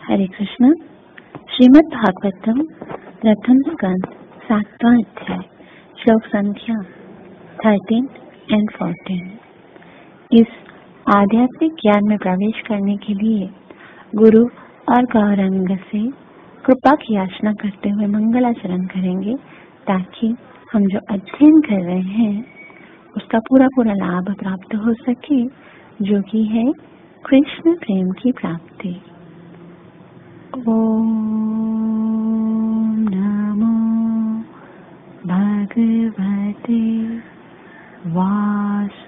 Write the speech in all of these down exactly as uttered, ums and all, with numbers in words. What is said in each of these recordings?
हरे कृष्ण। श्रीमद् भागवतम प्रथम स्कंद सातवां अध्याय श्लोक संख्या थर्टीन एंड फोर्टीन। इस आध्यात्मिक ज्ञान में प्रवेश करने के लिए गुरु और गौरंग से कृपा की याचना करते हुए मंगलाचरण करेंगे, ताकि हम जो अध्ययन कर रहे हैं उसका पूरा पूरा लाभ प्राप्त हो सके, जो कि है कृष्ण प्रेम की प्राप्ति। ओम नमो भगवते वासुदेवाय।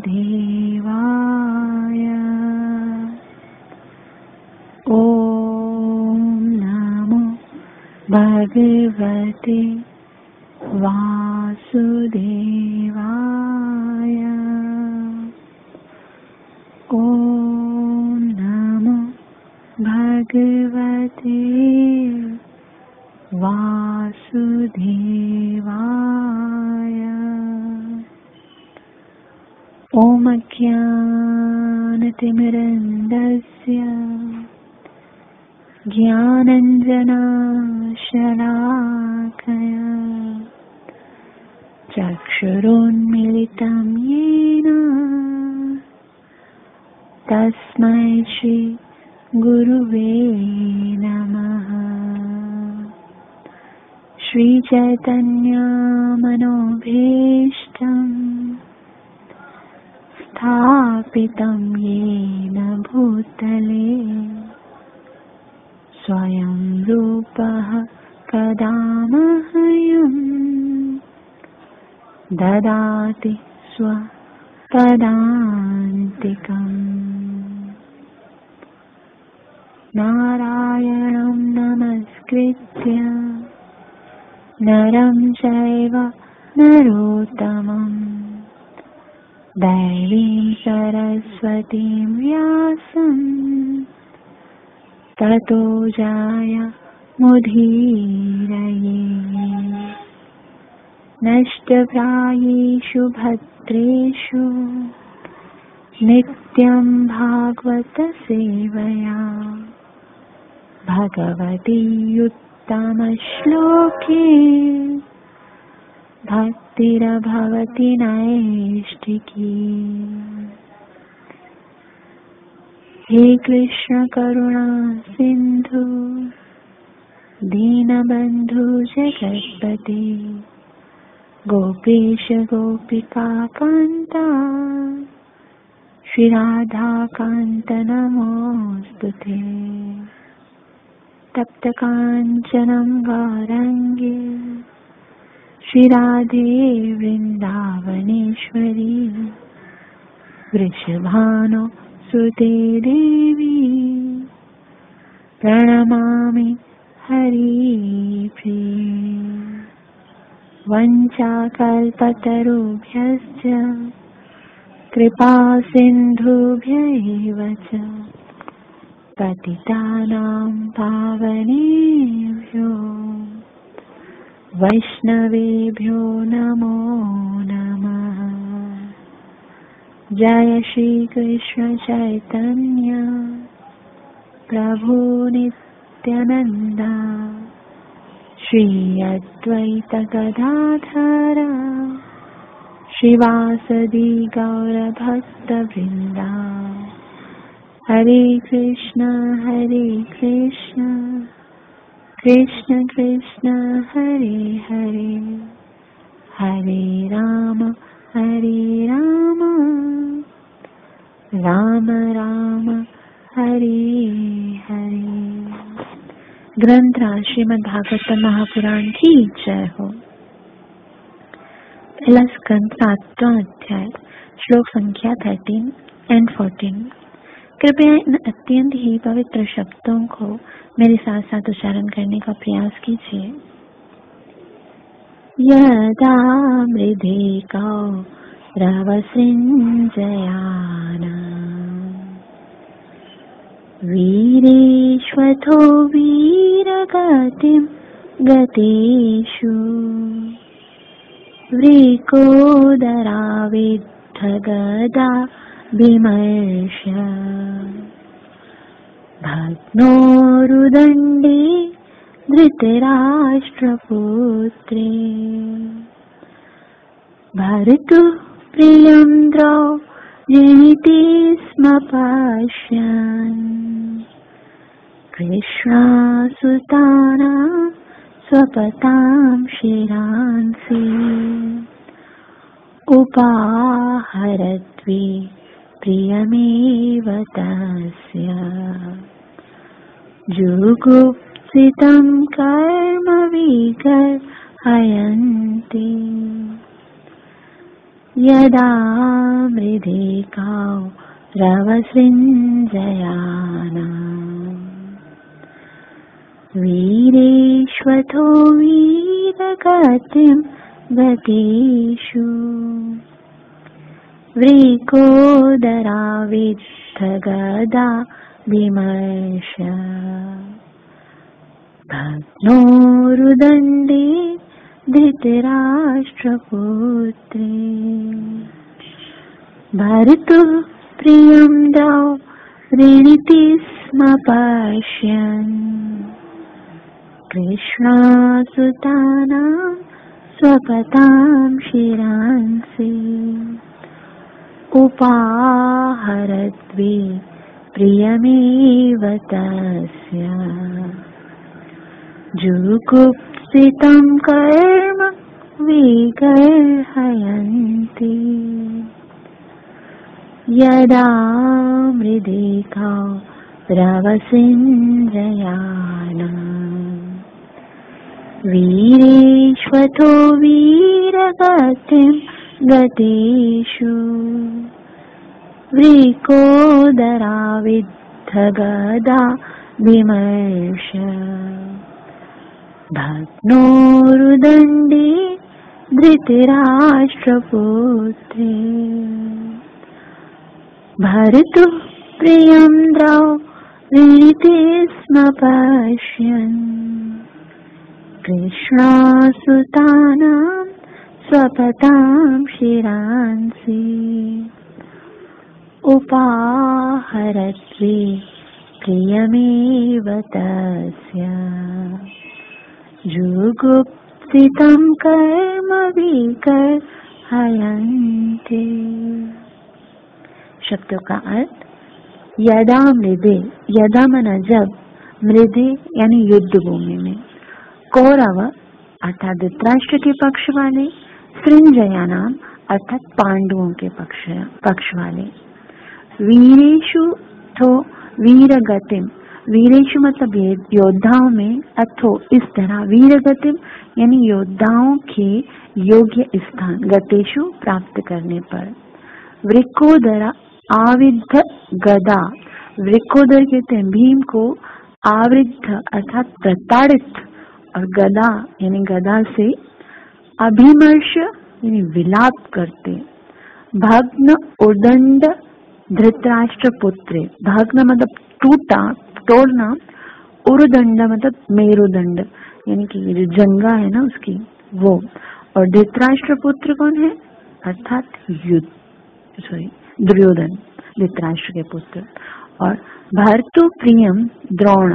ओम नमो भगवते वासुदेवाय। ओम नमो भगवते वासुदेवाय। ओम अज्ञानतिमिरन्धस्य ज्ञानञ्जनशलाकया चक्षुरुन्मीलितं येन तस्मै श्री गुरुवे नमः। श्री चैतन्य मनोभीष्टं स्थापितं येन भूतले स्वयं रूपः कदा मह्यं ददाति स्वपदान्तिकम्। नारायणं नमस्कृत्य नरं चैव नरोत्तमं दैवीं सरस्वतीं व्यासं ततो जयमुदीरये। नष्टप्रायेषु भद्रेषु नित्यं भागवत सेवया भगवती उत्तमश्लोके भक्तिर्भवति नैष्ठिकी। हे कृष्ण करुणा सिंधु दीनबंधु जगत्पते गोपेश गोपिका कांता श्री राधा कांत नमोस्तुते। तप्त कांचनं गौरांगे श्री राधे वृंदावनेश्वरी वृषभानु सुते देवी प्रणमामि हरिप्रिये। वञ्चाकल्पतरुभ्यश्च कृपा सिन्धुभ्यैव च पतितानां पावनेभ्यो वैष्णवेभ्यो नमो नमः। जय श्री कृष्ण चैतन्य प्रभु नित्यानंद श्री अद्वैत गदाधर श्रीवासदि गौर भक्तवृंदा। हरे कृष्ण हरे कृष्ण कृष्ण कृष्ण हरे हरे हरे राम हरे राम राम राम हरे हरे। ग्रंथ श्रीमद् भागवत महापुराण की जय हो। पहला स्कंद सातवां अध्याय श्लोक संख्या थर्टीन एंड फोर्टीन। कृपया इन अत्यंत ही पवित्र शब्दों को मेरे साथ साथ उच्चारण करने का प्रयास कीजिए। यदा मृधे कौरवसृञ्जयाना वीरेष्वथो वीरगतिं गतेषु वृकोदराविद्धगदा विमर्श भग्नोरुदण्डे धृतराष्ट्रपुत्रे भर्तुः प्रियं द्रौपदीति स्म पश्यन् कृष्णासुतानां स्वपतां शिरांसि उपाहरद्वि प्रियमेव तस्य जुगुप्सितं कर्म विगर्हयन्ति यदा मृदेकाव्रवसृञ्जयानाम् वीरेष्वथो वीरगतिं गतेषु वृकोदराविद्धगदा विमर्श भग्नोरुदण्डे धृतराष्ट्रपुत्रे भर्तुः प्रियं द्रौपदीति स्म पश्यन् कृष्णासुतानां स्वपतां शिरांसि उपाहरद्वि प्रियमेव तस्य जुगुप्सितं कर्म विगर्हयन्ति यदा मृदेकाव्रवसृञ्जयानाम् वीरेष्वथो वीरगतिं गतेषु वृकोदराविद्धगदा विमर्श भग्नोरुदण्डे धृतराष्ट्रपुत्रे भर्तुः प्रियं द्रौपदीति स्म पश्यन् कृष्णासुतानां स्वपतां शिरांसि उपाहरद्वि प्रियमेव तस्य जुगुप्सितं कर्म विगर्हयन्ति। शब्दों का अर्थ यदा मृदे, यदा मना जब, मृदे यानी युद्ध भूमि में, कौरव अर्थात धृतराष्ट्र के पक्ष वाले, सृंजया नाम अर्थात पांडवों के पक्ष पक्ष वाले, वीरेशु थो वीरगतिम, वीरेशु मतलब योद्धाओं में, अथो इस तरह, वीरगतिम यानी योद्धाओं के योग्य स्थान, गतेशु प्राप्त करने पर, वृकोदरा आविद्ध गदा, वृकोदर कहते हैं भीम को, आविद्ध अर्थात प्रताड़ित, और गदा यानी गदा से, अभिमर्श यानी विलाप करते, भग्न उदंड धृतराष्ट्र पुत्र, भग्न मतलब टूटा तोड़ना, उरुदंड मतलब मेरुदंड यानी कि जो जंगा है ना उसकी वो, और धृतराष्ट्र पुत्र कौन है अर्थात युद्ध सॉरी दुर्योधन धृतराष्ट्र के पुत्र, और भर्तु प्रियम द्रोण,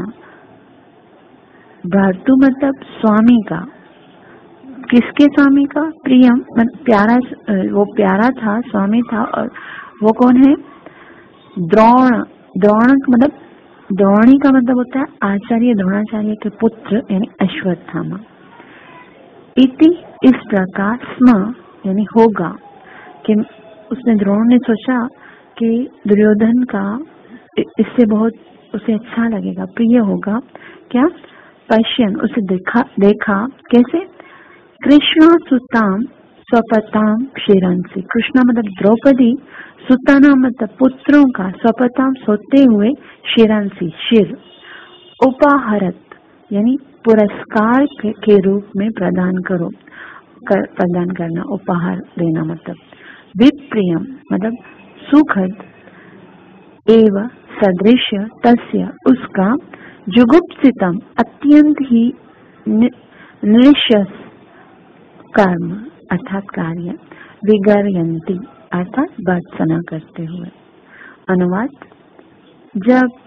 भर्तु मतलब स्वामी का, किसके स्वामी का, प्रियम मतलब प्यारा, वो प्यारा था, स्वामी था, और वो कौन है द्रोण, द्रोण मतलब द्रोणी का मतलब होता है आचार्य द्रोणाचार्य के पुत्र यानी अश्वत्थामा। इति इस प्रकार, स्म यानी होगा, कि उसने द्रोण ने सोचा कि दुर्योधन का इससे बहुत उसे अच्छा लगेगा, प्रिय होगा, क्या पश्यन उसे देखा, देखा कैसे, कृष्ण सुताम स्वपताम शिरंसी, कृष्णा मतलब द्रौपदी, सुताना मतलब पुत्रों का, स्वपताम सोते हुए, शिरंसी शिर, उपाहरत यानी पुरस्कार के, के रूप में प्रदान करो, कर, प्रदान करना, उपहार देना मतलब, विप्रियम मतलब सुखद, एव सदृश तस्य उसका, जुगुप्सितम अत्यंत ही नृशंस कर्म अर्थात कार्य, विगर्यन्ति अर्थात भर्त्सना करते हुए। अनुवाद, जब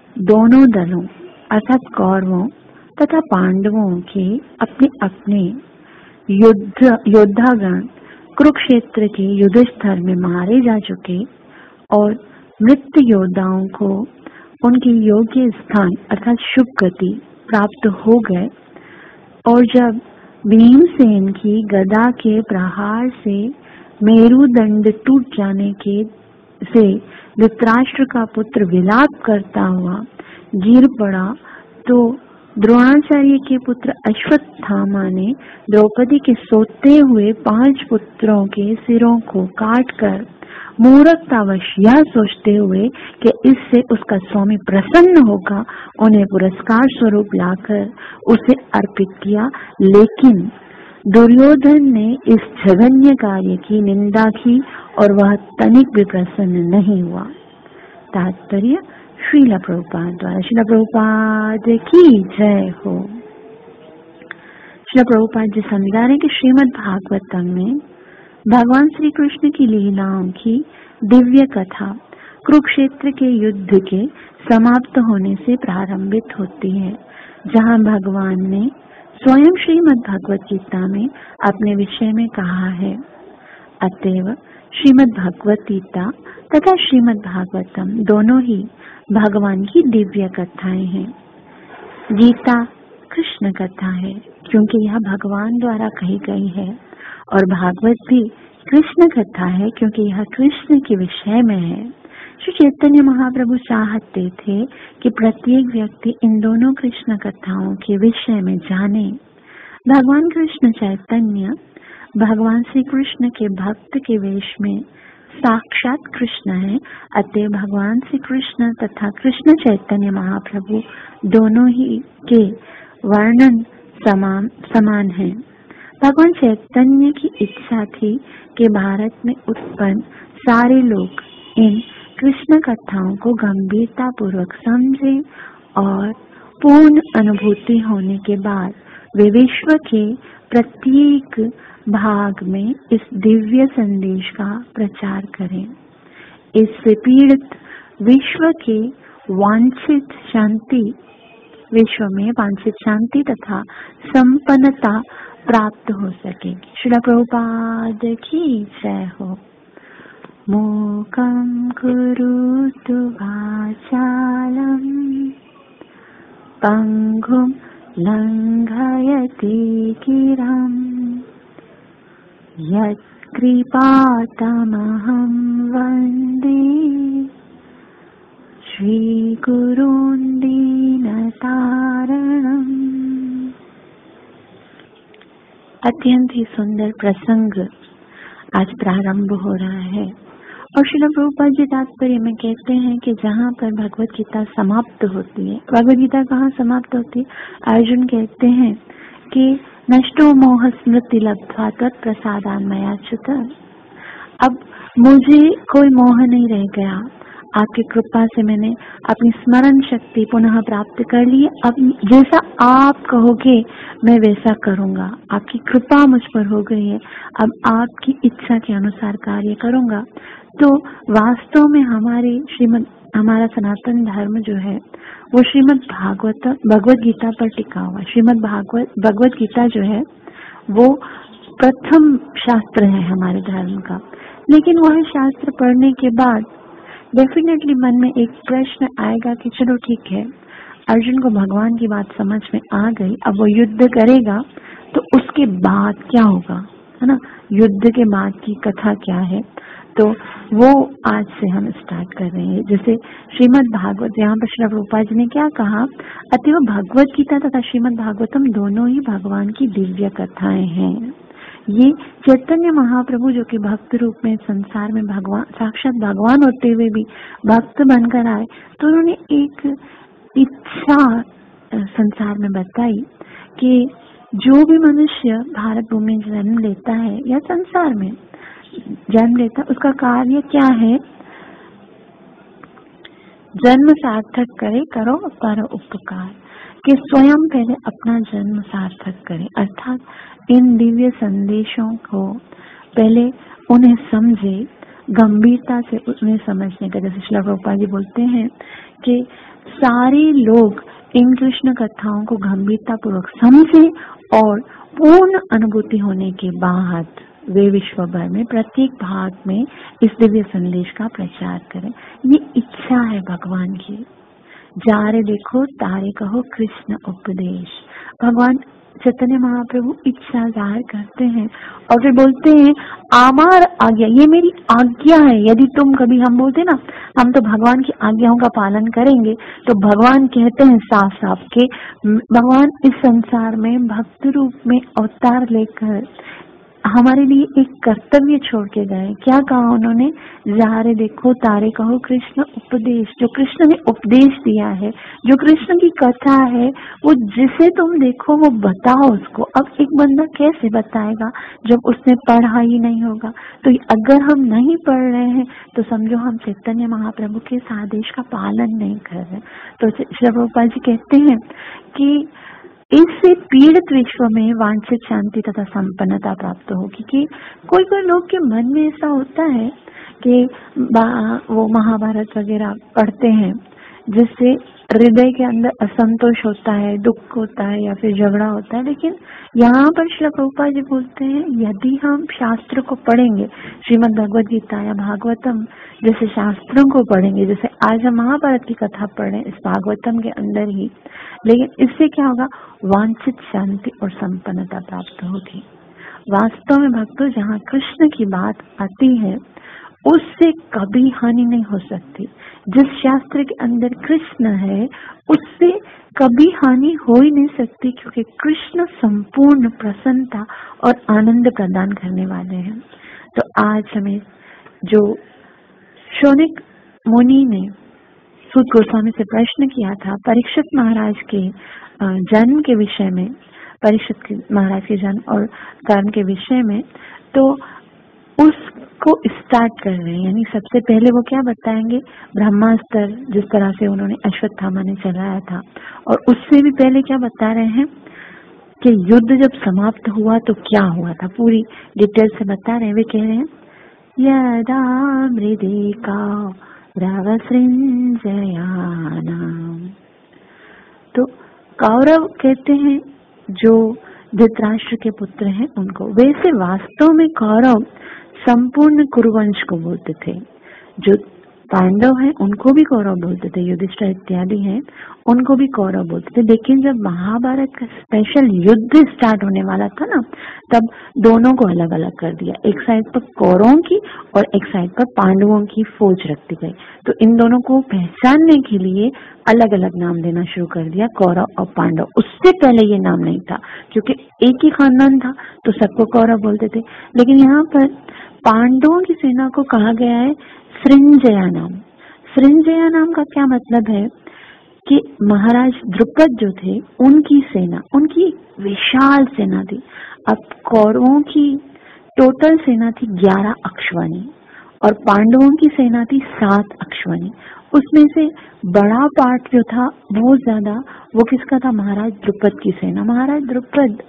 दोनों दलों अर्थात कौरवों तथा पांडवों के अपने अपने युद्ध योद्धागण कुरुक्षेत्र के युद्ध स्थल में मारे जा चुके और मृत योद्धाओं को उनके योग्य स्थान अर्थात शुभ गति प्राप्त हो गए। और जब भीमसेन की गदा के प्रहार से मेरुदंड टूट जाने के से धृतराष्ट्र का पुत्र विलाप करता हुआ गिर पड़ा, तो द्रोणाचार्य के पुत्र अश्वत्थामा ने द्रौपदी के सोते हुए पांच पुत्रों के सिरों को काटकर मूर्खतावश यह सोचते हुए कि इससे उसका स्वामी प्रसन्न होगा, उन्हें पुरस्कार स्वरूप लाकर उसे अर्पित किया। लेकिन दुर्योधन ने इस जघन्य कार्य की निंदा की और वह तनिक भी प्रसन्न नहीं हुआ। तात्पर्य श्रील प्रभुपाद द्वारा। श्रील प्रभुपाद की जय हो। श्रील प्रभुपाद जी समझा रहे कि श्रीमद् भागवतम में भगवान श्री कृष्ण की लीलाओं की दिव्य कथा कुरुक्षेत्र के युद्ध के समाप्त होने से प्रारंभित होती है, जहां भगवान ने स्वयं श्रीमद् भगवत गीता में अपने विषय में कहा है। अतएव श्रीमद् भगवत गीता तथा श्रीमद् भागवतम दोनों ही भगवान की दिव्य कथाएं हैं। गीता कृष्ण कथा है क्योंकि यह भगवान द्वारा कही गई है, और भागवत भी कृष्ण कथा है क्योंकि यह कृष्ण के विषय में है। श्री चैतन्य महाप्रभु चाहते थे कि प्रत्येक व्यक्ति इन दोनों कृष्ण कथाओं के विषय में जाने। भगवान कृष्ण चैतन्य भगवान श्री कृष्ण के भक्त के वेश में साक्षात कृष्ण है। अतः भगवान श्री कृष्ण तथा कृष्ण चैतन्य महाप्रभु दोनों ही के वर्णन समान समान है। भगवान चैतन्य की इच्छा थी कि भारत में उत्पन्न सारे लोग इन कृष्ण कथाओं को गंभीरता पूर्वक समझे और पूर्ण अनुभूति होने के बाद वे विश्व के प्रत्येक भाग में इस दिव्य संदेश का प्रचार करें। इससे पीड़ित विश्व के वांछित शांति विश्व में वांछित शांति तथा संपन्नता प्राप्त हो सकेगी। श्रील प्रभुपाद की जय हो। मूकं करोतु वाचालं पंगुं लंघयति गिरं यत्कृपातमहं वन्दे श्रीगुरून् दीनतारणम्। अत्यंत ही सुंदर प्रसंग आज प्रारंभ हो रहा है, और श्रील प्रभुपाद जी तात्पर्य में कहते हैं कि जहाँ पर भगवत गीता समाप्त होती है, भगवत गीता कहाँ समाप्त होती है? अर्जुन कहते हैं कि नष्टो मोह स्मृति लब्ध्वा तत्प्रसादान् मयाच्युत। अब मुझे कोई मोह नहीं रह गया, आपकी कृपा से मैंने अपनी स्मरण शक्ति पुनः प्राप्त कर ली। अब जैसा आप कहोगे मैं वैसा करूंगा। आपकी कृपा मुझ पर हो गई है, अब आपकी इच्छा के अनुसार कार्य करूंगा। तो वास्तव में हमारे श्रीमद हमारा सनातन धर्म जो है वो श्रीमद् भागवत भगवत गीता पर टिका हुआ। श्रीमद् भागवत भगवत गीता जो है वो प्रथम शास्त्र है हमारे धर्म का। लेकिन वह शास्त्र पढ़ने के बाद डेफिनेटली मन में एक प्रश्न आएगा कि चलो ठीक है, अर्जुन को भगवान की बात समझ में आ गई, अब वो युद्ध करेगा तो उसके बाद क्या होगा, है ना? युद्ध के बाद की कथा क्या है, तो वो आज से हम स्टार्ट कर रहे हैं। जैसे श्रीमद् भागवत, यहाँ पर श्री प्रभुपाद जी ने क्या कहा, अतएव भगवत गीता तथा श्रीमद् भागवतम दोनों ही भगवान की दिव्य कथाएं हैं। ये चैतन्य महाप्रभु जो कि भक्त रूप में संसार में भगवान साक्षात भगवान होते हुए भी भक्त बनकर आए, तो उन्होंने एक इच्छा संसार में बताई कि जो भी मनुष्य भारत भूमि में जन्म लेता है या संसार में जन्म लेता, उसका कार्य क्या है? जन्म सार्थक करे, करो पर उपकार, कि स्वयं पहले अपना जन्म सार्थक करे। अर्थात इन दिव्य संदेशों को पहले उन्हें समझे, गंभीरता से उन्हें समझने का। जैसे श्रील प्रभुपाद जी बोलते हैं कि सारे लोग इन कृष्ण कथाओं को गंभीरता पूर्वक समझे और पूर्ण अनुभूति होने के बाद वे विश्व भर में प्रत्येक भाग में इस दिव्य संदेश का प्रचार करें। ये इच्छा है भगवान की। जा रे देखो तारे कहो कृष्ण उपदेश। भगवान चैतन्य महाप्रभु इच्छा जाहिर करते हैं और फिर बोलते हैं आमार आज्ञा, ये मेरी आज्ञा है। यदि तुम कभी, हम बोलते ना हम तो भगवान की आज्ञाओं का पालन करेंगे, तो भगवान कहते हैं साफ साफ के भगवान इस संसार में भक्त रूप में अवतार लेकर हमारे लिए एक कर्तव्य छोड़ के गए। क्या कहा उन्होंने? जा रे देखो तारे कहो कृष्ण उपदेश। जो कृष्ण ने उपदेश दिया है, जो कृष्ण की कथा है, वो जिसे तुम देखो वो बताओ उसको। अब एक बंदा कैसे बताएगा जब उसने पढ़ा ही नहीं होगा? तो अगर हम नहीं पढ़ रहे हैं तो समझो हम चैतन्य महाप्रभु के इस आदेश का पालन नहीं कर रहे। तो श्रील प्रभुपाद जी कहते हैं कि इससे पीड़ित विश्व में वांछित शांति तथा संपन्नता प्राप्त होगी। कि कोई कोई लोग के मन में ऐसा होता है कि वो महाभारत वगैरह पढ़ते हैं जिससे हृदय के अंदर असंतोष होता है, दुख होता है या फिर झगड़ा होता है। लेकिन यहाँ पर श्रील प्रभुपाद जी बोलते हैं यदि हम शास्त्र को पढ़ेंगे, श्रीमद् भगवद गीता या भागवतम जैसे शास्त्रों को पढ़ेंगे, जैसे आज हम महाभारत की कथा पढ़ रहे हैं इस भागवतम के अंदर ही, लेकिन इससे क्या होगा? वांछित शांति और संपन्नता प्राप्त होगी। वास्तव में भक्तों, जहाँ कृष्ण की बात आती है उससे कभी हानि नहीं हो सकती। जिस शास्त्र के अंदर कृष्ण है उससे कभी हानि हो ही नहीं सकती, क्योंकि कृष्ण संपूर्ण प्रसन्नता और आनंद प्रदान करने वाले हैं। तो आज हमें जो शौनक मुनि ने सूत गोस्वामी से प्रश्न किया था परीक्षित महाराज के जन्म के विषय में, परीक्षित महाराज के जन्म और कर्म के विषय में, तो उसको स्टार्ट कर रहे हैं। यानी सबसे पहले वो क्या बताएंगे? ब्रह्मास्त्र जिस तरह से उन्होंने अश्वत्थामा ने चलाया था, और उससे भी पहले क्या बता रहे हैं कि युद्ध जब समाप्त हुआ तो क्या हुआ था, पूरी डिटेल से बता रहे हैं। वे कह रहे हैं यदा मृदे का रवसृंजयानाम। तो कौरव कहते हैं जो धृतराष्ट्र के पुत्र हैं उनको। वैसे वास्तव में कौरव संपूर्ण कुरुवंश को बोलते थे। जो पांडव हैं उनको भी कौरव बोलते थे, युधिष्ठिर इत्यादि हैं उनको भी कौरव बोलते थे। लेकिन जब महाभारत का स्पेशल युद्ध स्टार्ट होने वाला था ना, तब दोनों को अलग अलग कर दिया। एक साइड पर कौरवों की और एक साइड पर पांडवों की फौज रख दी गई। तो इन दोनों को पहचानने के लिए अलग अलग नाम देना शुरू कर दिया, कौरव और पांडव। उससे पहले ये नाम नहीं था, क्योंकि एक ही खानदान था तो सबको कौरव बोलते थे। लेकिन यहाँ पर पांडवों की सेना को कहा गया है सृंजया नाम। सृंजया नाम का क्या मतलब है कि महाराज द्रुपद जो थे उनकी सेना, उनकी विशाल सेना थी। अब कौरवों की टोटल सेना थी ग्यारह अक्षवानी और पांडवों की सेना थी सात अक्षवानी। उसमें से बड़ा पार्ट जो था बहुत ज्यादा वो किसका था? महाराज द्रुपद की सेना। महाराज द्रुपद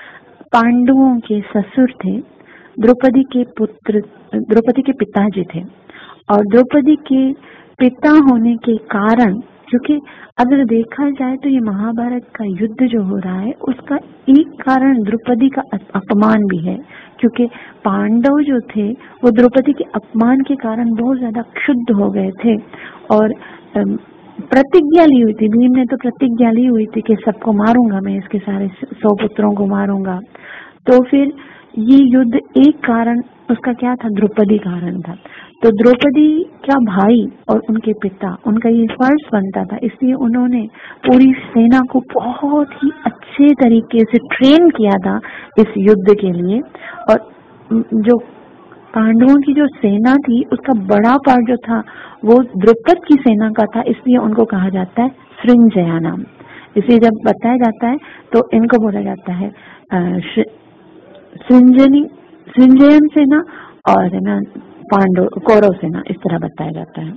पांडवों के ससुर थे, द्रौपदी के पुत्र, द्रौपदी के पिताजी थे। और द्रौपदी के पिता होने के कारण, क्योंकि अगर देखा जाए तो ये महाभारत का युद्ध जो हो रहा है उसका एक कारण द्रौपदी का अपमान भी है, क्योंकि पांडव जो थे वो द्रौपदी के अपमान के कारण बहुत ज्यादा क्षुब्ध हो गए थे और प्रतिज्ञा ली हुई थी। भीम ने तो प्रतिज्ञा ली हुई थी कि सबको मारूंगा मैं, इसके सारे सौ पुत्रों को मारूंगा। तो फिर ये युद्ध एक कारण उसका क्या था? द्रौपदी कारण था। तो द्रौपदी का भाई और उनके पिता, उनका ये फर्ज बनता था, इसलिए उन्होंने पूरी सेना को बहुत ही अच्छे तरीके से ट्रेन किया था इस युद्ध के लिए। और जो पांडवों की जो सेना थी उसका बड़ा पार्ट जो था वो द्रुपद की सेना का था, इसलिए उनको कहा जाता है सृंजया नाम। इसलिए जब बताया जाता है तो इनको बोला जाता है सृंजनी, सृंजयन सेना और ना पांडव कौरव सेना, इस तरह बताया जाता है।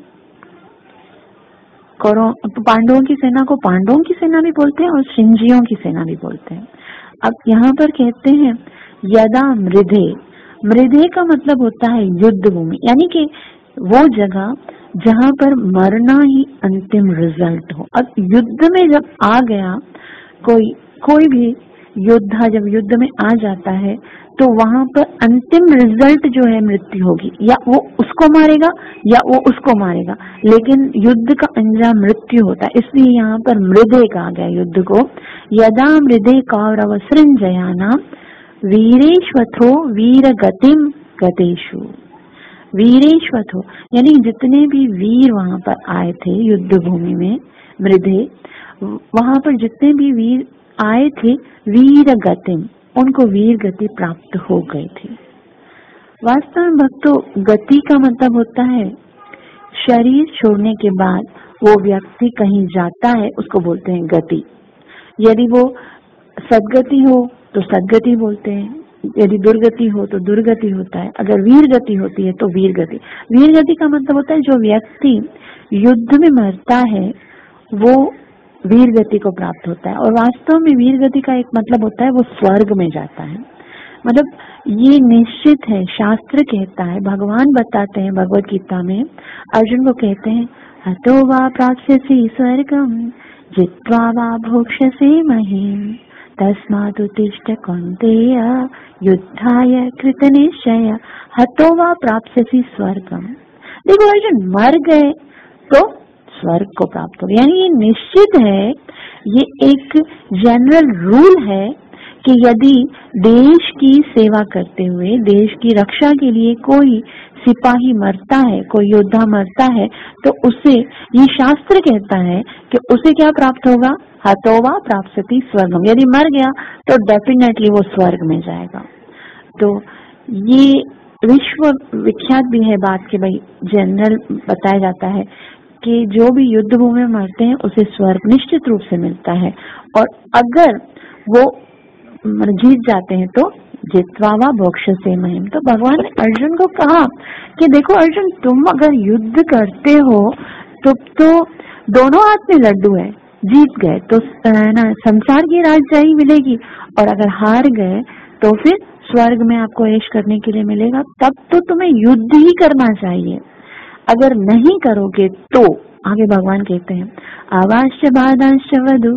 कौरव पांडवों की सेना को पांडवों की सेना भी बोलते हैं और सृंजियों की सेना भी बोलते हैं। अब यहाँ पर कहते हैं यदा मृधे, मृदे का मतलब होता है युद्ध भूमि, यानी कि वो जगह जहाँ पर मरना ही अंतिम रिजल्ट हो। अब युद्ध में जब आ गया कोई कोई भी योद्धा जब युद्ध में आ जाता है तो वहां पर अंतिम रिजल्ट जो है मृत्यु होगी, या वो उसको मारेगा या वो उसको मारेगा, लेकिन युद्ध का अंजाम मृत्यु होता है। इसलिए यहाँ पर मृदे कहा गया युद्ध को। यदा मृदे कौरव सृंजयाना वीरेश्वथो वीर गतिम गतेषु। वीरेश्वथो यानी जितने भी वीर वहां पर आए थे युद्ध भूमि में, मृदे वहां पर जितने भी वीर आए थे, वीर गतिम उनको वीर गति प्राप्त हो गई थी। वास्तव में भक्तों, गति का मतलब होता है शरीर छोड़ने के बाद वो व्यक्ति कहीं जाता है, उसको बोलते हैं गति। यदि वो सदगति हो तो सदगति बोलते हैं, यदि दुर्गति हो तो दुर्गति होता है। अगर वीर गति होती है तो वीर गति। वीर गति का मतलब होता है जो व्यक्ति युद्ध में मरता है वो वीर गति को प्राप्त होता है। और वास्तव में वीर गति का एक मतलब होता है वो स्वर्ग में जाता है। मतलब ये निश्चित है, शास्त्र कहता है, भगवान बताते हैं भगवत गीता में, अर्जुन को कहते हैं हतो वा प्राप्स्यसि स्वर्गम जित्वा वा भोक्ष्यसे महीम् तस्मात् उत्तिष्ठ कौन्तेय युद्धाय कृतनिश्चय हतो वा प्राप्स्यसि स्वर्गम। देखो अर्जुन, मर गए तो स्वर्ग को प्राप्त हो, यानी ये निश्चित है, ये एक जनरल रूल है कि यदि देश की सेवा करते हुए, देश की रक्षा के लिए कोई सिपाही मरता है, कोई योद्धा मरता है, तो उसे, ये शास्त्र कहता है कि उसे क्या प्राप्त होगा, हतोवा प्राप्स्यति स्वर्गम। यदि मर गया तो डेफिनेटली वो स्वर्ग में जाएगा। तो ये विश्व विख्यात भी है बात कि भाई जनरल बताया जाता है कि जो भी युद्ध भूमि में मरते हैं उसे स्वर्ग निश्चित रूप से मिलता है, और अगर वो जीत जाते हैं तो जित्वा वा भोक्ष्यसे महीम्। तो भगवान ने अर्जुन को कहा कि देखो अर्जुन, तुम अगर युद्ध करते हो तो तो दोनों हाथ में लड्डू है, जीत गए तो ना संसार की राजशाही मिलेगी, और अगर हार गए तो फिर स्वर्ग में आपको ऐश करने के लिए मिलेगा। तब तो तुम्हें युद्ध ही करना चाहिए। अगर नहीं करोगे तो आगे भगवान कहते हैं अवाश्य बाधाश्च वधु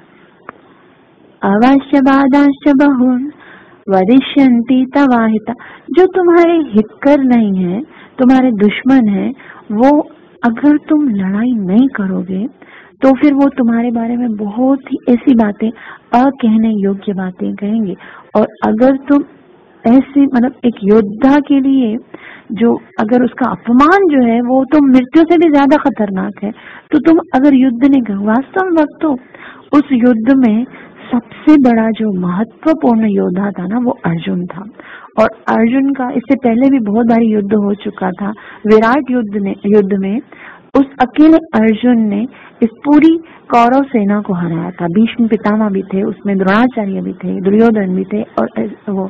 अवाश्य बाधाश्च बहुन वदिष्यन्ति तवाहिता। जो तुम्हारे हितकर नहीं है, तुम्हारे दुश्मन है, वो अगर तुम लड़ाई नहीं करोगे तो फिर वो तुम्हारे बारे में बहुत ही ऐसी बातें, अकहने योग्य बातें कहेंगे। और अगर तुम ऐसे, मतलब एक योद्धा के लिए जो अगर उसका अपमान जो है वो तो मृत्यु से भी ज्यादा खतरनाक है, तो तुम अगर युद्ध नहीं करो। वास्तव में वक्तों, उस युद्ध में सबसे बड़ा जो महत्वपूर्ण योद्धा था ना, वो अर्जुन था। और अर्जुन का इससे पहले भी बहुत बारी युद्ध हो चुका था। विराट युद्ध ने युद्ध में उस अकेले अर्जुन ने इस पूरी कौरव सेना को हराया था। भीष्म पितामह भी थे उसमें, द्रोणाचार्य भी थे, दुर्योधन भी थे, और वो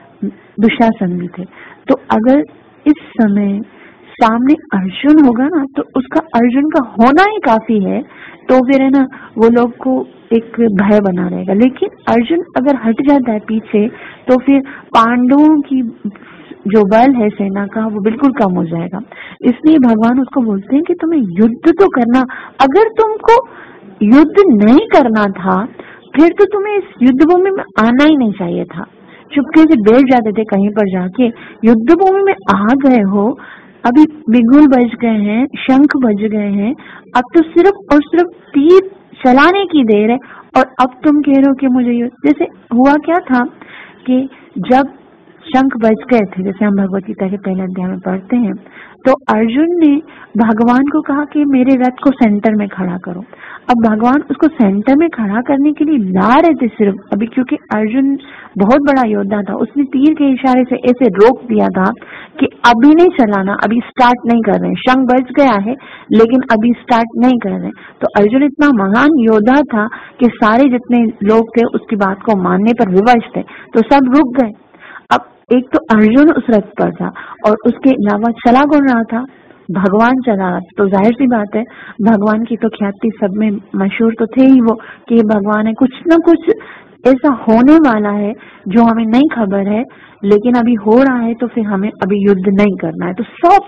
दुशासन भी थे। तो अगर इस समय सामने अर्जुन होगा ना, तो उसका अर्जुन का होना ही काफी है, तो फिर है ना वो लोग को एक भय बना रहेगा। लेकिन अर्जुन अगर हट जाता है पीछे तो फिर पांडवों की जो बल है सेना का वो बिल्कुल कम हो जाएगा। इसलिए भगवान उसको बोलते हैं कि तुम्हें युद्ध तो करना, अगर तुमको युद्ध नहीं करना था फिर तो तुम्हें इस युद्ध भूमि में आना ही नहीं चाहिए था। चुपके से बैठ जाते थे कहीं पर जाके। युद्ध भूमि में आ गए हो, अभी बिगुल बज गए हैं, शंख बज गए हैं, अब तो सिर्फ और सिर्फ तीर चलाने की देर है, और अब तुम कह रहे हो कि मुझे युद्ध। जैसे हुआ क्या था कि जब शंख बज गए थे, जैसे हम भगवत गीता के पहले अध्याय में पढ़ते हैं, तो अर्जुन ने भगवान को कहा कि मेरे रथ को सेंटर में खड़ा करो। अब भगवान उसको सेंटर में खड़ा करने के लिए ला रहे थे सिर्फ, अभी क्योंकि अर्जुन बहुत बड़ा योद्धा था, उसने तीर के इशारे से ऐसे रोक दिया था कि अभी नहीं चलाना, अभी स्टार्ट नहीं कर रहे हैं। शंख बज गया है लेकिन अभी स्टार्ट नहीं कर रहे हैं। तो अर्जुन इतना महान योद्धा था कि सारे जितने लोग थे उसकी बात को मानने पर विवश थे, तो सब रुक गए। अब एक तो अर्जुन उस रथ पर था और उसके अलावा चला कौन रहा था, भगवान चला रहा था। तो जाहिर सी बात है भगवान की तो ख्याति सब में मशहूर तो थे ही वो कि भगवान है, कुछ न कुछ ऐसा होने वाला है जो हमें नहीं खबर है, लेकिन अभी हो रहा है तो फिर हमें अभी युद्ध नहीं करना है। तो सब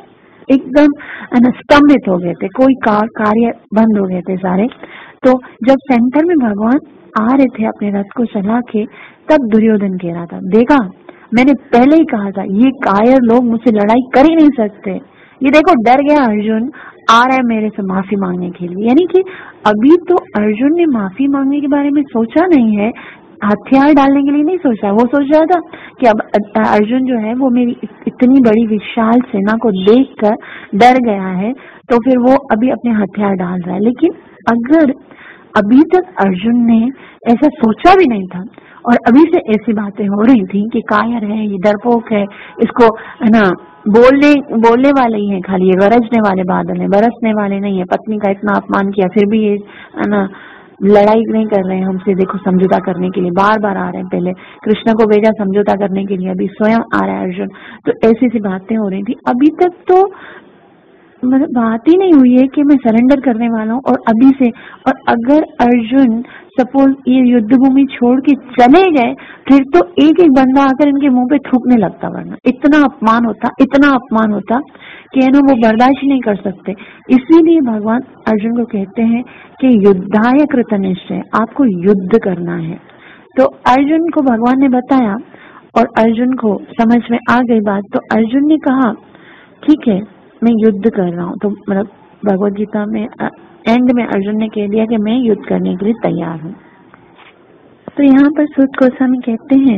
एकदम स्तंभित हो गए थे, कोई कार, कार्य बंद हो गए थे सारे। तो जब सेंटर में भगवान आ रहे थे अपने रथ को चला के, तब दुर्योधन कह रहा था, देखा मैंने पहले ही कहा था ये कायर लोग मुझसे लड़ाई कर ही नहीं सकते। ये देखो डर गया अर्जुन, आ रहा है मेरे से माफी मांगने के लिए। यानी कि अभी तो अर्जुन ने माफी मांगने के बारे में सोचा नहीं है, हथियार डालने के लिए नहीं सोचा। वो सोच रहा था कि अब अर्जुन जो है वो मेरी इतनी बड़ी विशाल सेना को देखकर डर गया है, तो फिर वो अभी अपने हथियार डाल रहा है। लेकिन अगर अभी तक अर्जुन ने ऐसा सोचा भी नहीं था और अभी से ऐसी बातें हो रही थी कि कायर है, ये डरपोक है, इसको है ना बोलने बोलने वाले ही है, खाली ये गरजने वाले बादल है, बरसने वाले नहीं है। पत्नी का इतना अपमान किया फिर भी ये है ना लड़ाई नहीं कर रहे हैं हमसे, देखो समझौता करने के लिए बार बार आ रहे हैं। पहले कृष्ण को भेजा समझौता करने के लिए, अभी स्वयं आ रहा है अर्जुन। तो ऐसी सी बातें हो रही थी। अभी तक तो मतलब बात ही नहीं हुई है कि मैं सरेंडर करने वाला हूँ, और अभी से। और अगर अर्जुन सपोज ये युद्ध भूमि छोड़ के चले गए, फिर तो एक एक बंदा आकर इनके मुंह पे थूकने लगता, वरना इतना अपमान होता, इतना अपमान होता कि ना वो बर्दाश्त नहीं कर सकते। इसीलिए भगवान अर्जुन को कहते हैं कि युद्धाय कृतनिश्चय, आपको युद्ध करना है। तो अर्जुन को भगवान ने बताया और अर्जुन को समझ में आ गई बात, तो अर्जुन ने कहा ठीक है मैं युद्ध कर रहा हूँ। तो मतलब भगवत गीता में एंड में अर्जुन ने कह दिया कि मैं युद्ध करने के लिए तैयार हूँ। तो यहाँ पर सूत गोस्वामी कहते हैं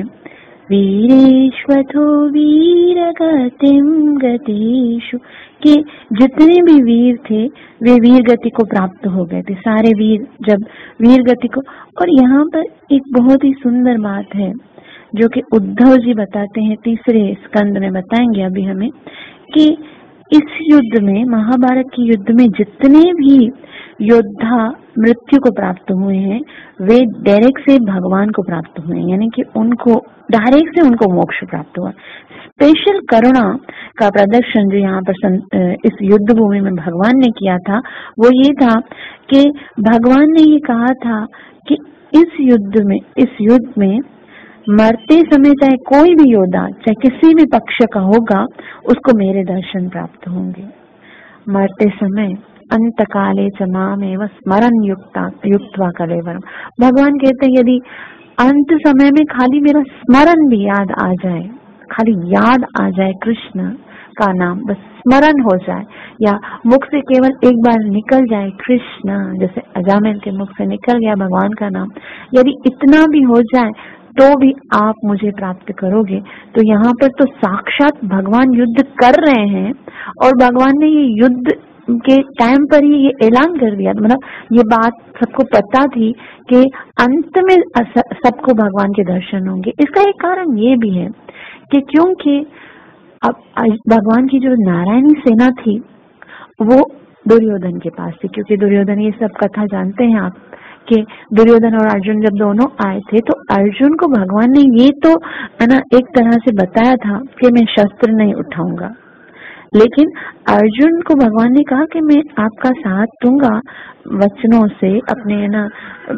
वीरेश्वतो वीर गतिम गतिषु, कि जितने भी वीर थे वे वीर गति को प्राप्त हो गए थे, सारे वीर जब वीर गति को। और यहाँ पर एक बहुत ही सुंदर बात है जो कि उद्धव जी बताते हैं, तीसरे स्कंद में बताएंगे अभी हमें, कि इस युद्ध में, महाभारत के युद्ध में जितने भी योद्धा मृत्यु को प्राप्त हुए हैं वे डायरेक्ट से भगवान को प्राप्त हुए हैं, यानी कि उनको डायरेक्ट से उनको मोक्ष प्राप्त हुआ। स्पेशल करुणा का प्रदर्शन जो यहाँ पर इस युद्ध भूमि में भगवान ने किया था वो ये था कि भगवान ने ये कहा था कि इस युद्ध में इस युद्ध में मरते समय चाहे कोई भी योद्धा, चाहे किसी भी पक्ष का होगा, उसको मेरे दर्शन प्राप्त होंगे। मरते समय अंत काले च मामेव स्मरण युक्ता युक्त्वा कलेवरम, भगवान कहते हैं यदि अंत समय में खाली मेरा स्मरण भी याद आ जाए, खाली याद आ जाए कृष्ण का नाम, बस स्मरण हो जाए, या मुख से केवल एक बार निकल जाए कृष्ण, जैसे अजामिल के मुख से निकल गया भगवान का नाम, यदि इतना भी हो जाए तो भी आप मुझे प्राप्त करोगे। तो यहाँ पर तो साक्षात भगवान युद्ध कर रहे हैं और भगवान ने ये युद्ध के टाइम पर ही ये ऐलान कर दिया, मतलब ये बात सबको पता थी कि अंत में सबको भगवान के दर्शन होंगे। इसका एक कारण ये भी है कि क्योंकि अब भगवान की जो नारायणी सेना थी वो दुर्योधन के पास थी, क्योंकि दुर्योधन, ये सब कथा जानते हैं आप कि दुर्योधन और अर्जुन जब दोनों आए थे तो अर्जुन को भगवान ने ये तो है ना एक तरह से बताया था कि मैं शस्त्र नहीं उठाऊंगा, लेकिन अर्जुन को भगवान ने कहा कि मैं आपका साथ दूंगा वचनों से, अपने है ना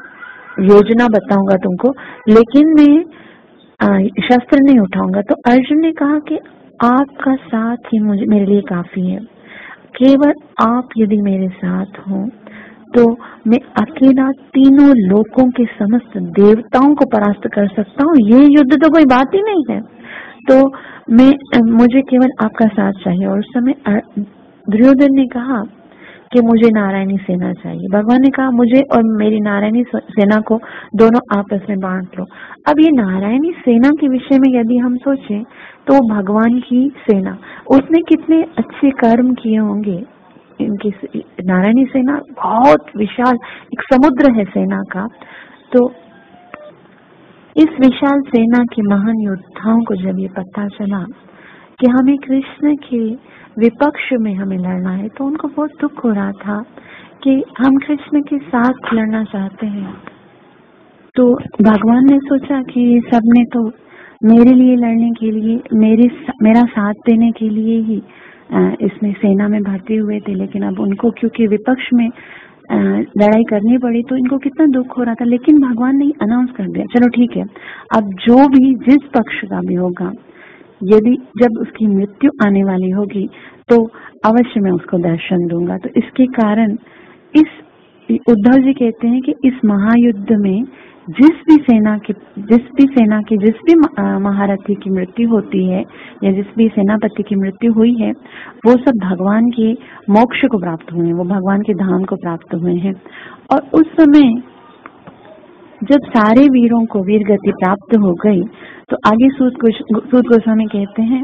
योजना बताऊंगा तुमको, लेकिन मैं शस्त्र नहीं उठाऊंगा। तो अर्जुन ने कहा कि आपका साथ ही मुझे मेरे लिए काफी है, केवल आप यदि मेरे साथ हो तो मैं अकेला तीनों लोकों के समस्त देवताओं को परास्त कर सकता हूँ, ये युद्ध तो कोई बात ही नहीं है। तो मैं मुझे केवल आपका साथ चाहिए। और उस समय दुर्योधन ने कहा कि मुझे नारायणी सेना चाहिए। भगवान ने कहा मुझे और मेरी नारायणी सेना को दोनों आपस में बांट लो। अब ये नारायणी सेना के विषय में यदि हम सोचें तो भगवान की सेना, उसने कितने अच्छे कर्म किए होंगे। इनकी नारायणी सेना बहुत विशाल एक समुद्र है सेना का। तो इस विशाल सेना के महान योद्धाओं को जब ये पता चला कि हमें कृष्ण के विपक्ष में हमें लड़ना है, तो उनको बहुत दुख हो रहा था कि हम कृष्ण के साथ लड़ना चाहते हैं। तो भगवान ने सोचा कि सबने तो मेरे लिए लड़ने के लिए, मेरे मेरा साथ देने के लिए ही इसमें सेना में भर्ती हुए थे, लेकिन अब उनको क्योंकि विपक्ष में लड़ाई करनी पड़ी तो इनको कितना दुख हो रहा था, लेकिन भगवान ने अनाउंस कर दिया चलो ठीक है, अब जो भी जिस पक्ष का भी होगा, यदि जब उसकी मृत्यु आने वाली होगी तो अवश्य मैं उसको दर्शन दूंगा। तो इसके कारण इस उद्धव जी कहते हैं कि इस महायुद्ध में जिस भी सेना की जिस भी सेना की जिस भी महारथी की मृत्यु होती है या जिस भी सेनापति की मृत्यु हुई है, वो सब भगवान के मोक्ष को प्राप्त हुए हैं, वो भगवान के धाम को प्राप्त हुए हैं। और उस समय जब सारे वीरों को वीर गति प्राप्त हो गई तो आगे सूत गोस्वामी कहते हैं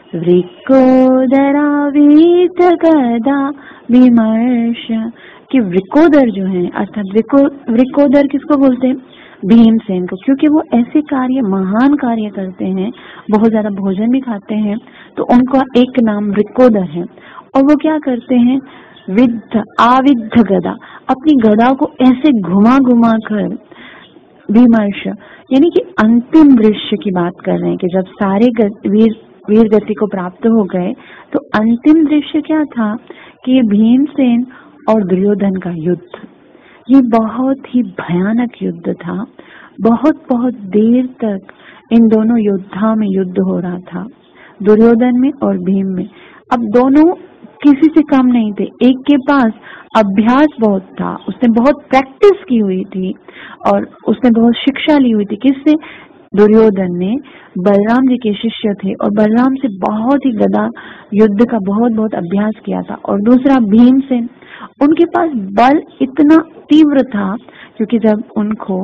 वृकोदरा वीत गदा विमर्श, कि वृकोदर जो है अर्थात वृको वृकोदर किसको बोलते हैं? भीमसेन को, क्योंकि वो ऐसे कार्य महान कार्य करते हैं, बहुत ज्यादा भोजन भी खाते हैं, तो उनका एक नाम वृकोदर है। और वो क्या करते हैं? विद्ध आविद्ध गदा, अपनी गदा को ऐसे घुमा घुमा कर विमर्श, यानी कि अंतिम दृश्य की बात कर रहे हैं कि जब सारे वीर वीर गति को प्राप्त हो गए तो अंतिम दृश्य क्या था कि भीमसेन और दुर्योधन का युद्ध, ये बहुत ही भयानक युद्ध था। बहुत बहुत देर तक इन दोनों योद्धाओं में युद्ध हो रहा था, दुर्योधन में और भीम में। अब दोनों किसी से कम नहीं थे, एक के पास अभ्यास बहुत था, उसने बहुत प्रैक्टिस की हुई थी और उसने बहुत शिक्षा ली हुई थी। किससे? दुर्योधन ने बलराम जी के शिष्य थे और बलराम से बहुत ही गदा युद्ध का बहुत बहुत अभ्यास किया था। और दूसरा भीमसेन, उनके पास बल इतना तीव्र था क्योंकि जब उनको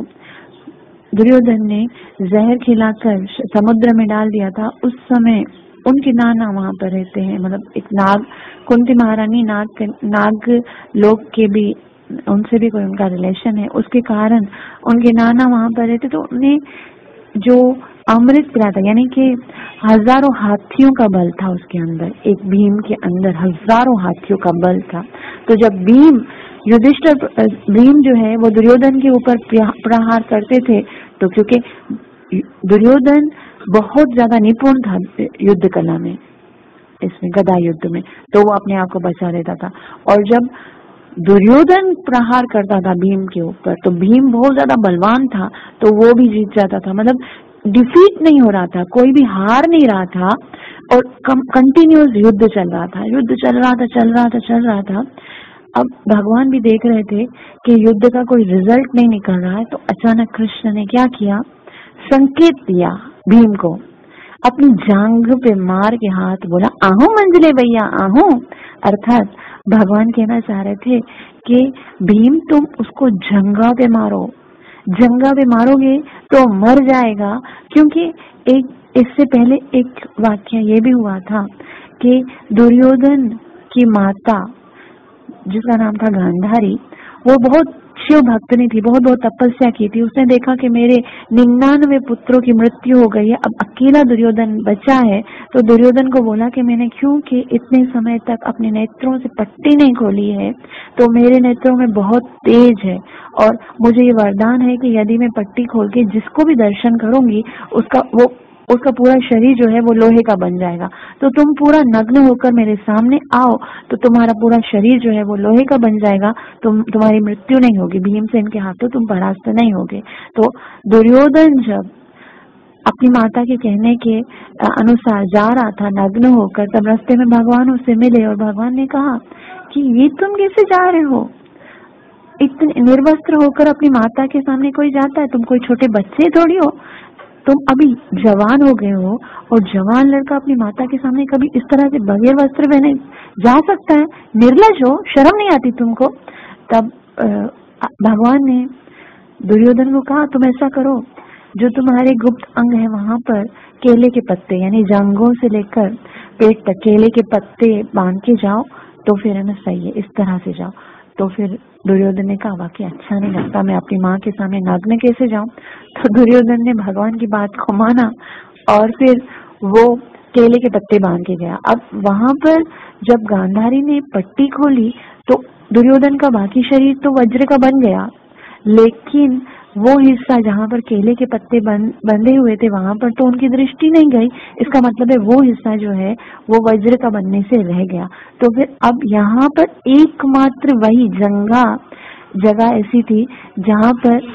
दुर्योधन ने जहर खिलाकर समुद्र में डाल दिया था, उस समय उनके नाना वहां पर रहते हैं, मतलब एक नाग, कुंती महारानी नाग नाग लोग के भी उनसे भी कोई उनका रिलेशन है, उसके कारण उनके नाना वहां पर रहते, तो उन्हें जो अमृत पिला था, यानी कि हजारों हाथियों का बल था उसके अंदर, एक भीम के अंदर हजारों हाथियों का बल था। तो जब भीम युधिष्ठिर भीम जो है वो दुर्योधन के ऊपर प्रहार करते थे, तो क्योंकि दुर्योधन बहुत ज्यादा निपुण था युद्ध कला में, इसमें गदा युद्ध में, तो वो अपने आप को बचा लेता था। और जब दुर्योधन प्रहार करता था भीम के ऊपर तो भीम बहुत ज्यादा बलवान था, तो वो भी जीत जाता था, मतलब डिफीट नहीं हो रहा था, कोई भी हार नहीं रहा था और कंटिन्यूअस युद्ध चल रहा था, युद्ध चल रहा था चल रहा था चल रहा था। अब भगवान भी देख रहे थे कि युद्ध का कोई रिजल्ट नहीं निकल रहा है, तो अचानक कृष्ण ने क्या किया? संकेत दिया भीम को, अपनी जांघ पे मार के हाथ बोला, आहू मंजले भैया आहू। अर्थात भगवान कहना चाह रहे थे कि भीम तुम उसको जंगा पे मारो, जंगा पे मारोगे तो मर जाएगा। क्योंकि एक इससे पहले एक वाक्य ये भी हुआ था कि दुर्योधन की माता जिसका नाम था गांधारी, वो बहुत शिव भक्तनी थी, बहुत बहुत तपस्या की थी। उसने देखा कि मेरे निन्यानवे पुत्रों की मृत्यु हो गई है, अब अकेला दुर्योधन बचा है, तो दुर्योधन को बोला कि मैंने क्योंकि इतने समय तक अपने नेत्रों से पट्टी नहीं खोली है, तो मेरे नेत्रों में बहुत तेज है और मुझे ये वरदान है कि यदि मैं पट्टी खोल के जिसको भी दर्शन करूंगी उसका वो उसका पूरा शरीर जो है वो लोहे का बन जाएगा। तो तुम पूरा नग्न होकर मेरे सामने आओ तो तुम्हारा पूरा शरीर जो है वो लोहे का बन जाएगा, तुम तुम्हारी मृत्यु नहीं होगी, भीमसेन के हाथों तुम परास्त नहीं होगे। तो दुर्योधन जब अपनी माता के कहने के अनुसार जा रहा था नग्न होकर, तब रास्ते में भगवान उससे मिले और भगवान ने कहा कि ये तुम कैसे जा रहे हो? इतने निर्वस्त्र होकर अपनी माता के सामने कोई जाता है? तुम कोई छोटे बच्चे थोड़ी हो, तुम अभी जवान हो गए हो और जवान लड़का अपनी माता के सामने कभी इस तरह से बगैर वस्त्र पहने जा सकता है? निर्लज हो, शर्म नहीं आती तुमको? तब भगवान ने दुर्योधन को कहा तुम ऐसा करो, जो तुम्हारे गुप्त अंग है वहां पर केले के पत्ते, यानी जांघों से लेकर पेट तक केले के पत्ते बांध के जाओ, तो फिर है ना सही है, इस तरह से जाओ। तो फिर दुर्योधन ने कहा वाकई अच्छा नहीं लगता, मैं अपनी माँ के सामने नग्न कैसे जाऊं? तो दुर्योधन ने भगवान की बात को माना और फिर वो केले के पत्ते बांध के गया। अब वहां पर जब गांधारी ने पट्टी खोली तो दुर्योधन का बाकी शरीर तो वज्र का बन गया, लेकिन वो हिस्सा जहाँ पर केले के पत्ते बन, बंधे हुए थे वहां पर तो उनकी दृष्टि नहीं गई। इसका मतलब है वो हिस्सा जो है वो वज्र का बनने से रह गया। तो फिर अब यहाँ पर एकमात्र वही जंगा जगह ऐसी थी जहाँ पर,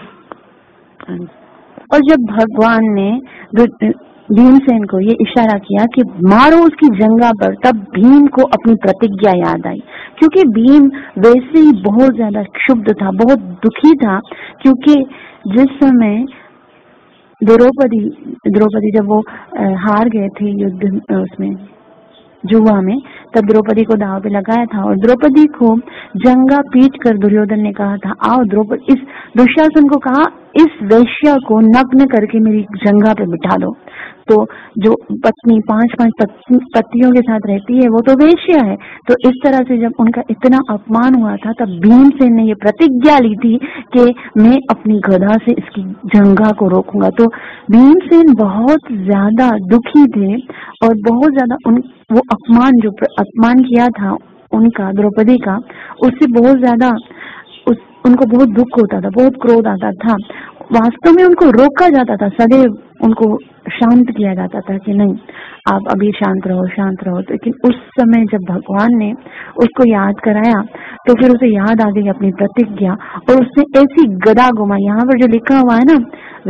और जब भगवान ने भीमसेन को ये इशारा किया कि मारो उसकी जंगा पर, तब भीम को अपनी प्रतिज्ञा याद आई। क्योंकि भीम वैसे ही बहुत ज्यादा क्षुब्ध था, बहुत दुखी था, क्योंकि जिस समय द्रौपदी द्रौपदी जब वो हार गए थे युद्ध उसमें जुआ में, तब द्रौपदी को दांव पे लगाया था और द्रौपदी को जंगा पीट कर दुर्योधन ने कहा था, आओ द्रौपदी, इस दुशासन को कहा इस वैश्या को नग्न करके मेरी जंगा पे बिठा दो। तो जो पत्नी पांच पांच पतियों के साथ रहती है वो तो वैश्या है। तो इस तरह से जब उनका इतना अपमान हुआ था तब भीमसेन ने ये प्रतिज्ञा ली थी कि मैं अपनी गदा से इसकी जंगा को रोकूंगा। तो भीमसेन बहुत ज्यादा दुखी थे और बहुत ज्यादा उन वो अपमान जो अपमान किया था उनका द्रौपदी का, उससे बहुत ज्यादा उस उनको बहुत दुख होता था, बहुत क्रोध आता था। वास्तव में उनको रोका जाता था, सदैव उनको शांत किया जाता था कि नहीं आप अभी शांत रहो शांत रहो। लेकिन उस समय जब भगवान ने उसको याद कराया तो फिर उसे याद आ गई अपनी प्रतिज्ञा और उसने ऐसी गदा घुमाई। यहाँ पर जो लिखा हुआ है ना,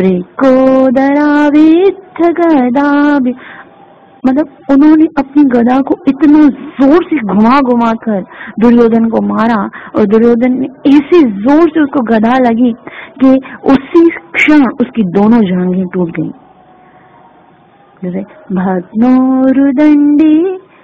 वृकोदरावित्थ गदा, मतलब उन्होंने अपनी गदा को इतना जोर से घुमा घुमा कर दुर्योधन को मारा और दुर्योधन ने ऐसे जोर से उसको गदा लगी कि उसी क्षण उसकी दोनों जांघें टूट गईं। जैसे भग्नोरुदंडी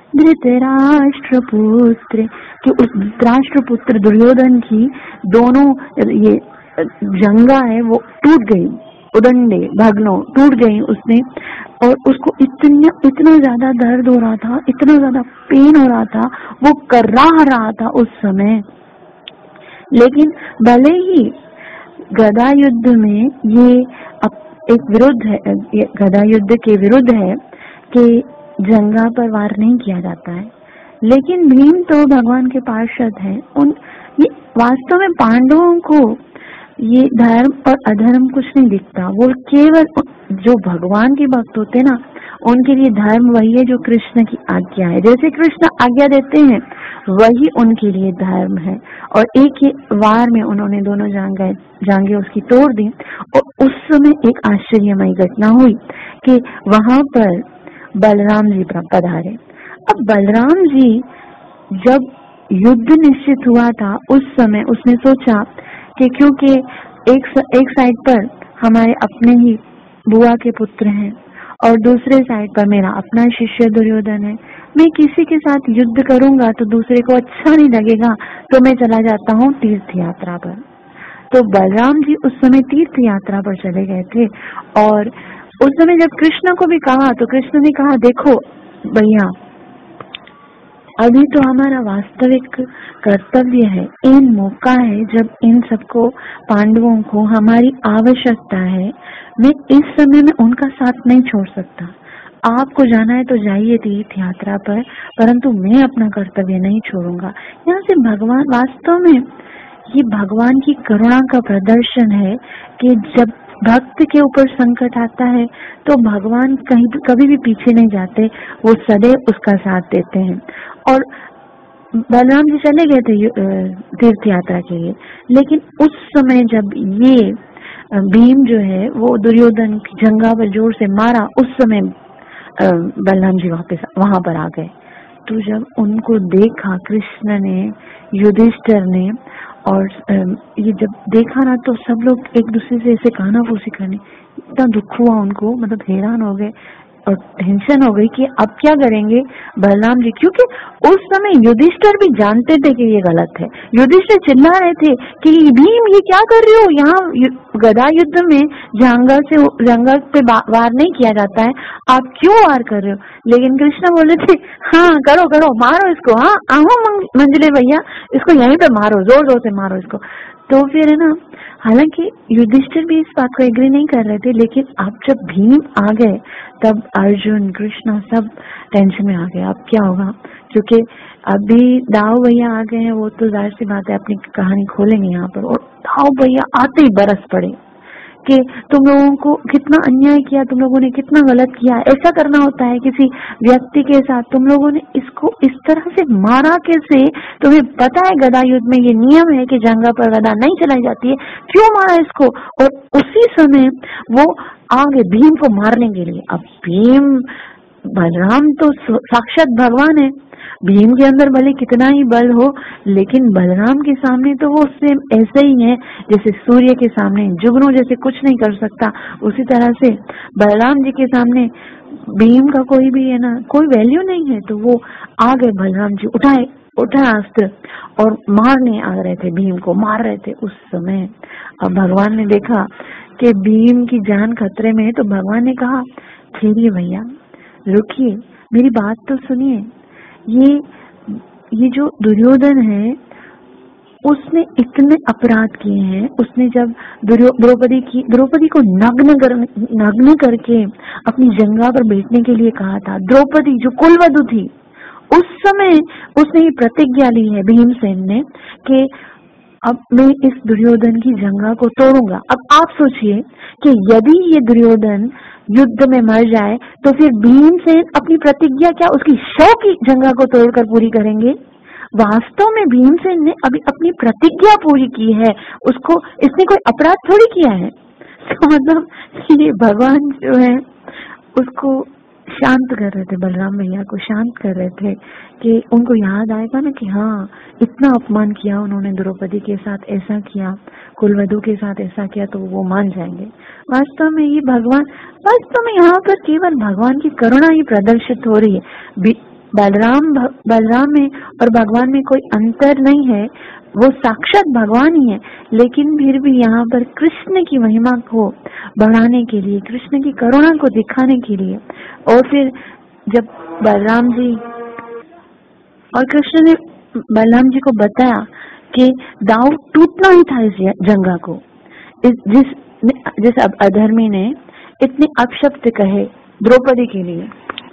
धृतराष्ट्रपुत्र, कि उस धृतराष्ट्रपुत्र दुर्योधन की दोनों ये जंगा है वो टूट गई, उदंडे भग्नो टूट गई उसने, और उसको इतना इतना ज्यादा दर्द हो रहा था, इतना ज्यादा पेन हो रहा था, वो कर्राह रहा था उस समय। लेकिन भले ही गदा युद्ध में ये एक विरुद्ध है, ये गदा युद्ध के विरुद्ध है कि जंगा पर वार नहीं किया जाता है, लेकिन भीम तो भगवान के पार्षद हैं। उन ये वास्तव में पांडवों को ये धर्म और अधर्म कुछ नहीं दिखता, वो केवल जो भगवान के भक्त होते ना उनके लिए धर्म वही है जो कृष्ण की आज्ञा है। जैसे कृष्ण आज्ञा देते हैं वही उनके लिए धर्म है। और एक ही वार में उन्होंने दोनों जांघें जांघें उसकी तोड़ दी। और उस समय एक आश्चर्यमयी घटना हुई कि वहां पर बलराम जी पधारे। अब बलराम जी जब युद्ध निश्चित हुआ था उस समय उसने सोचा कि क्योंकि एक एक साइड पर हमारे अपने ही बुआ के पुत्र हैं और दूसरे साइड पर मेरा अपना शिष्य दुर्योधन है, मैं किसी के साथ युद्ध करूंगा तो दूसरे को अच्छा नहीं लगेगा, तो मैं चला जाता हूँ तीर्थ यात्रा पर। तो बलराम जी उस समय तीर्थ यात्रा पर चले गए थे और उस समय जब कृष्ण को भी कहा तो कृष्ण ने कहा, देखो भैया अभी तो हमारा वास्तविक कर्तव्य है, इन मौका है जब इन सबको पांडवों को हमारी आवश्यकता है, मैं इस समय में उनका साथ नहीं छोड़ सकता। आपको जाना है तो जाइए तीर्थ यात्रा पर, परंतु मैं अपना कर्तव्य नहीं छोड़ूंगा। यहाँ से भगवान वास्तव में ये भगवान की करुणा का प्रदर्शन है कि जब भक्त के ऊपर संकट आता है तो भगवान कहीं कभी भी पीछे नहीं जाते, वो सदैव उसका साथ देते हैं। और बलराम जी चले गए थे तीर्थ यात्रा के लिए, लेकिन उस समय जब ये भीम जो है वो दुर्योधन की जंगा पर जोर से मारा, उस समय बलराम जी वापस वहां पर आ गए। तो जब उनको देखा कृष्ण ने, युधिष्ठिर ने, और ये जब देखा ना तो सब लोग एक दूसरे से ऐसे कानाफूसी करने, इतना दुख हुआ उनको, मतलब हैरान हो गए और टेंशन हो गई कि अब क्या करेंगे बलराम जी, क्योंकि उस समय युधिष्ठिर भी जानते थे कि ये गलत है। युधिष्ठिर चिल्ला रहे थे कि भीम ये क्या कर रहे हो, यहाँ गदा युद्ध में जंगा से जंगा पे वार नहीं किया जाता है, आप क्यों वार कर रहे हो। लेकिन कृष्ण बोले थे हाँ करो करो मारो इसको, हाँ आओ मंजले भैया इसको यहीं पे मारो, जोर जोर से मारो इसको। तो फिर है ना, हालांकि युधिष्ठिर भी इस बात को एग्री नहीं कर रहे थे, लेकिन अब जब भीम आ गए तब अर्जुन कृष्ण सब टेंशन में आ गए, अब क्या होगा, क्योंकि अभी दाऊ भैया आ गए हैं, वो तो जाहिर सी बात है अपनी कहानी खोलेंगे यहाँ पर। और दाऊ भैया आते ही बरस पड़े, कि तुम लोगों को कितना अन्याय किया, तुम लोगों ने कितना गलत किया। ऐसा करना होता है किसी व्यक्ति के साथ, तुम लोगों ने इसको इस तरह से मारा कैसे, तुम्हें पता है गदा युद्ध में ये नियम है कि जंगा पर गदा नहीं चलाई जाती है, क्यों मारा इसको। और उसी समय वो आगे भीम को मारने के लिए, अब भीम बलराम तो साक्षात भगवान है, भीम के अंदर भले कितना ही बल हो, लेकिन बलराम के सामने तो वो सेम ऐसे ही है जैसे सूर्य के सामने जुगनू जैसे कुछ नहीं कर सकता, उसी तरह से बलराम जी के सामने भीम का कोई भी है ना, कोई वैल्यू नहीं है। तो वो आ गए, बलराम जी उठाए उठा अस्त्र और मारने आ रहे थे, भीम को मार रहे थे उस समय। अब भगवान ने देखा कि भीम की जान खतरे में है, तो भगवान ने कहा ठहरिए भैया, रुकिए, मेरी बात तो सुनिए। ये ये जो दुर्योधन है उसने इतने अपराध किए हैं, उसने जब द्रौपदी की द्रौपदी को नग्न कर नग्न करके अपनी जंगा पर बैठने के लिए कहा था, द्रौपदी जो कुलवधू थी, उस समय उसने ये प्रतिज्ञा ली है भीमसेन ने कि अब मैं इस दुर्योधन की जंगा को तोड़ूंगा। अब आप सोचिए कि यदि ये दुर्योधन युद्ध में मर जाए तो फिर भीमसेन अपनी प्रतिज्ञा क्या उसकी शव की जंगा को तोड़कर पूरी करेंगे। वास्तव में भीमसेन ने अभी अपनी प्रतिज्ञा पूरी की है, उसको इसने कोई अपराध थोड़ी किया है। तो मतलब ये भगवान जो है उसको शांत कर रहे थे, बलराम भैया को शांत कर रहे थे कि उनको याद आएगा ना कि हाँ इतना अपमान किया उन्होंने, द्रौपदी के साथ ऐसा किया, कुलवधू के साथ ऐसा किया, तो वो मान जाएंगे। वास्तव में ये भगवान, वास्तव में यहाँ पर केवल भगवान की करुणा ही प्रदर्शित हो रही है। बलराम बलराम में और भगवान में कोई अंतर नहीं है, वो साक्षात भगवान ही है, लेकिन फिर भी यहाँ पर कृष्ण की महिमा को बढ़ाने के लिए, कृष्ण की करुणा को दिखाने के लिए, और फिर जब बलराम जी और कृष्ण ने बलराम जी को बताया कि दाव टूटना ही था इस जंगा को, इस जिस जिस अब अधर्मी ने इतने अपशब्द कहे द्रौपदी के लिए,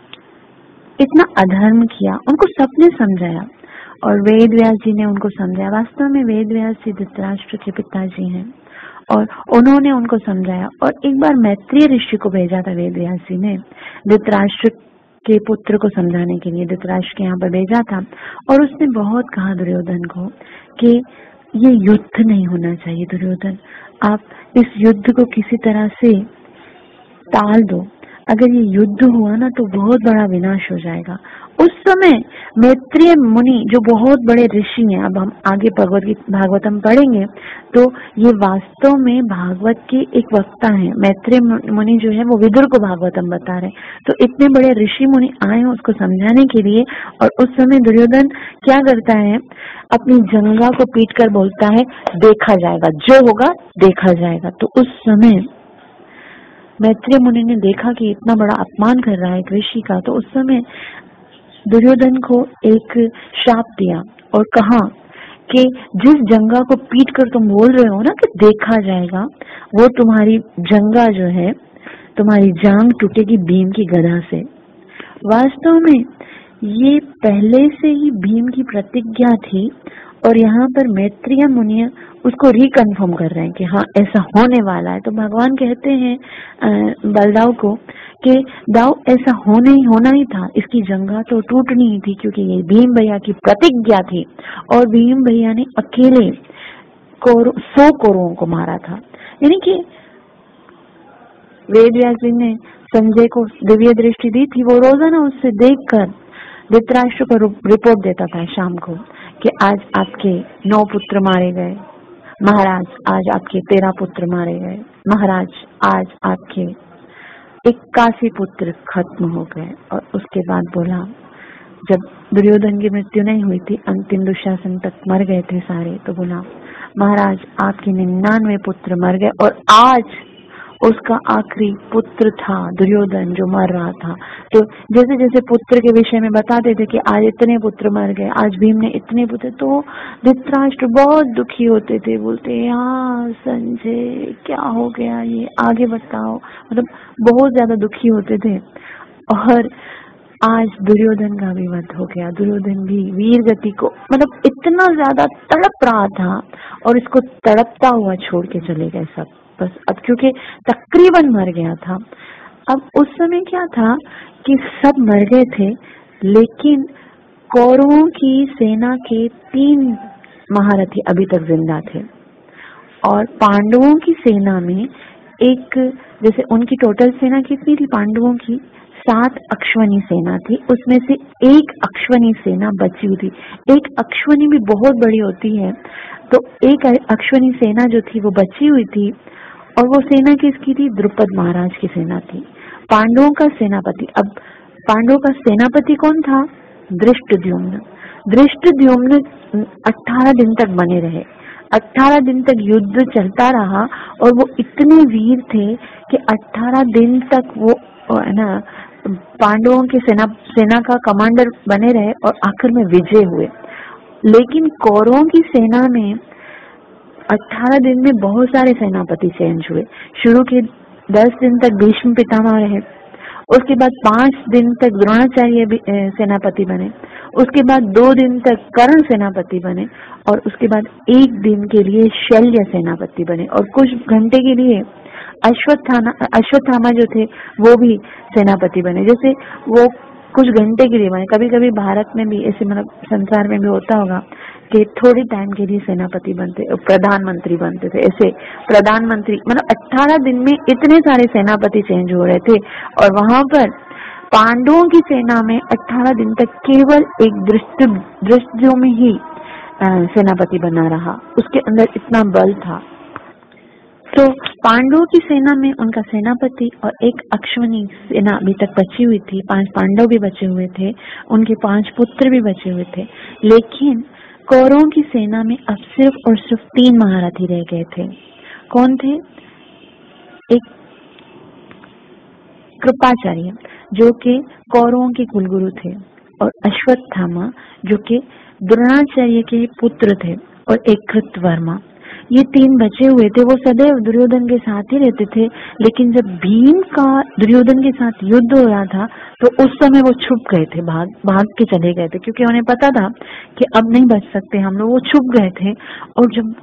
इतना अधर्म किया, उनको सबने समझाया और वेद व्यास जी ने उनको समझाया। वास्तव में वेद व्यास जी धृतराष्ट्र के पिताजी हैं और उन्होंने उनको समझाया। और एक बार मैत्रेय ऋषि को भेजा था वेद व्यास जी ने धृतराष्ट्र के पुत्र को समझाने के लिए, धृतराष्ट्र के यहाँ पर भेजा था और उसने बहुत कहा दुर्योधन को कि ये युद्ध नहीं होना चाहिए, दुर्योधन आप इस युद्ध को किसी तरह से टाल दो, अगर ये युद्ध हुआ ना तो बहुत बड़ा विनाश हो जाएगा। उस समय मैत्रेय मुनि जो बहुत बड़े ऋषि हैं, अब हम आगे भगवत भागवतम पढ़ेंगे तो ये वास्तव में भागवत के एक वक्ता हैं। मैत्रेय मुनि जो है वो विदुर को भागवतम बता रहे, तो इतने बड़े ऋषि मुनि आए हैं उसको समझाने के लिए। और उस समय दुर्योधन क्या करता है, अपनी जंगा को पीट कर बोलता है देखा जाएगा, जो होगा देखा जाएगा। तो उस समय मैत्रेय मुनि ने देखा कि इतना बड़ा अपमान कर रहा है एक ऋषि का, तो उस समय दुर्योधन को एक शाप दिया और कहा कि जिस जंगा को पीट कर तुम बोल रहे हो ना कि देखा जाएगा, वो तुम्हारी जंगा जो है, तुम्हारी जांग टूटेगी भीम की गदा से। वास्तव में ये पहले से ही भीम की प्रतिज्ञा थी और यहाँ पर मैत्रेय मुनि उसको रिकन्फर्म कर रहे हैं कि हाँ ऐसा होने वाला है। तो भगवान कहते हैं बलदाव को कि दाव ऐसा होने ही होना ही था, इसकी जंगा तो टूटनी ही थी क्योंकि ये भीम भैया की प्रतिज्ञा थी और भीम भैया ने अकेले कौर, सौ कौरवों को मारा था। यानी कि वेद व्यास जी ने संजय को दिव्य दृष्टि दी थी, वो रोजाना उससे देखकर धृतराष्ट्र को रिपोर्ट देता था शाम को कि आज आपके नौ पुत्र मारे गए, महाराज आज आपके तेरह पुत्र मारे गए, महाराज आज आपके इक्यासी पुत्र खत्म हो गए। और उसके बाद बोला, जब दुर्योधन की मृत्यु नहीं हुई थी, अंतिम दुशासन तक मर गए थे सारे, तो बोला महाराज आपके निन्यानवे पुत्र मर गए और आज उसका आखिरी पुत्र था दुर्योधन जो मर रहा था। तो जैसे जैसे पुत्र के विषय में बताते थे कि आज इतने पुत्र मर गए, आज भीम ने इतने पुत्र, तो धृतराष्ट्र बहुत दुखी होते थे, बोलते हाँ संजय क्या हो गया, ये आगे बताओ, मतलब बहुत ज्यादा दुखी होते थे। और आज दुर्योधन का भी वध हो गया, दुर्योधन भी वीर गति को मतलब इतना ज्यादा तड़प रहा था और इसको तड़पता हुआ छोड़ के चले गए सब। बस अब क्योंकि तकरीबन मर गया था। अब उस समय क्या था कि सब मर गए थे, लेकिन कौरवों की सेना के तीन महारथी अभी तक जिंदा थे और पांडवों की सेना में एक, जैसे उनकी टोटल सेना कितनी थी पांडवों की, सात अश्वनी सेना थी, उसमें से एक अश्वनी सेना बची हुई थी। एक अश्वनी भी बहुत बड़ी होती है, तो एक अश्वनी सेना जो थी वो बची हुई थी और वो सेना किसकी थी? द्रुपद महाराज की सेना थी, पांडवों का सेनापति। अब पांडवों का सेनापति कौन था? धृष्टद्युम्न। धृष्टद्युम्न अठारह दिन तक बने रहे, अठारह दिन तक युद्ध चलता रहा और वो इतने वीर थे कि अठारह दिन तक वो है ना पांडवों की सेना सेना का कमांडर बने रहे और आखिर में विजय हुए। लेकिन कौरवों की सेना में अठारह दिन में बहुत सारे सेनापति चेंज हुए। शुरू के दस दिन तक भीष्म पितामह रहे, उसके बाद पांच दिन तक द्रोणाचार्य सेनापति बने, उसके बाद दो दिन तक कर्ण सेनापति बने और उसके बाद एक दिन के लिए शल्य सेनापति बने और कुछ घंटे के लिए अश्वत्थामा अश्वत्थामा जो थे वो भी सेनापति बने। जैसे वो कुछ घंटे के लिए बने, कभी कभी भारत में भी ऐसे मतलब संसार में भी होता होगा कि थोड़ी टाइम के लिए सेनापति बनते, प्रधानमंत्री बनते थे। ऐसे प्रधानमंत्री मतलब अठारह दिन में इतने सारे सेनापति चेंज हो रहे थे और वहां पर पांडवों की सेना में अठारह दिन तक केवल एक दृष्ट दृष्टियों में ही सेनापति बना रहा, उसके अंदर इतना बल था। तो पांडवों की सेना में उनका सेनापति और एक अश्वनी सेना अभी तक बची हुई थी, पांच पांडव भी बचे हुए थे, उनके पांच पुत्र भी बचे हुए थे। लेकिन कौरवों की सेना में अब सिर्फ और सिर्फ तीन महारथी रह गए थे। कौन थे? एक कृपाचार्य जो कि कौरवों के कुलगुरु थे और अश्वत्थामा जो कि द्रोणाचार्य के पुत्र थे और एक कृतवर्मा। ये तीन बचे हुए थे। वो सदैव दुर्योधन के साथ ही रहते थे, लेकिन जब भीम का दुर्योधन के साथ युद्ध हो रहा था तो उस समय वो छुप गए थे, भाग भाग के चले गए थे, क्योंकि उन्हें पता था कि अब नहीं बच सकते हम लोग। वो छुप गए थे और जब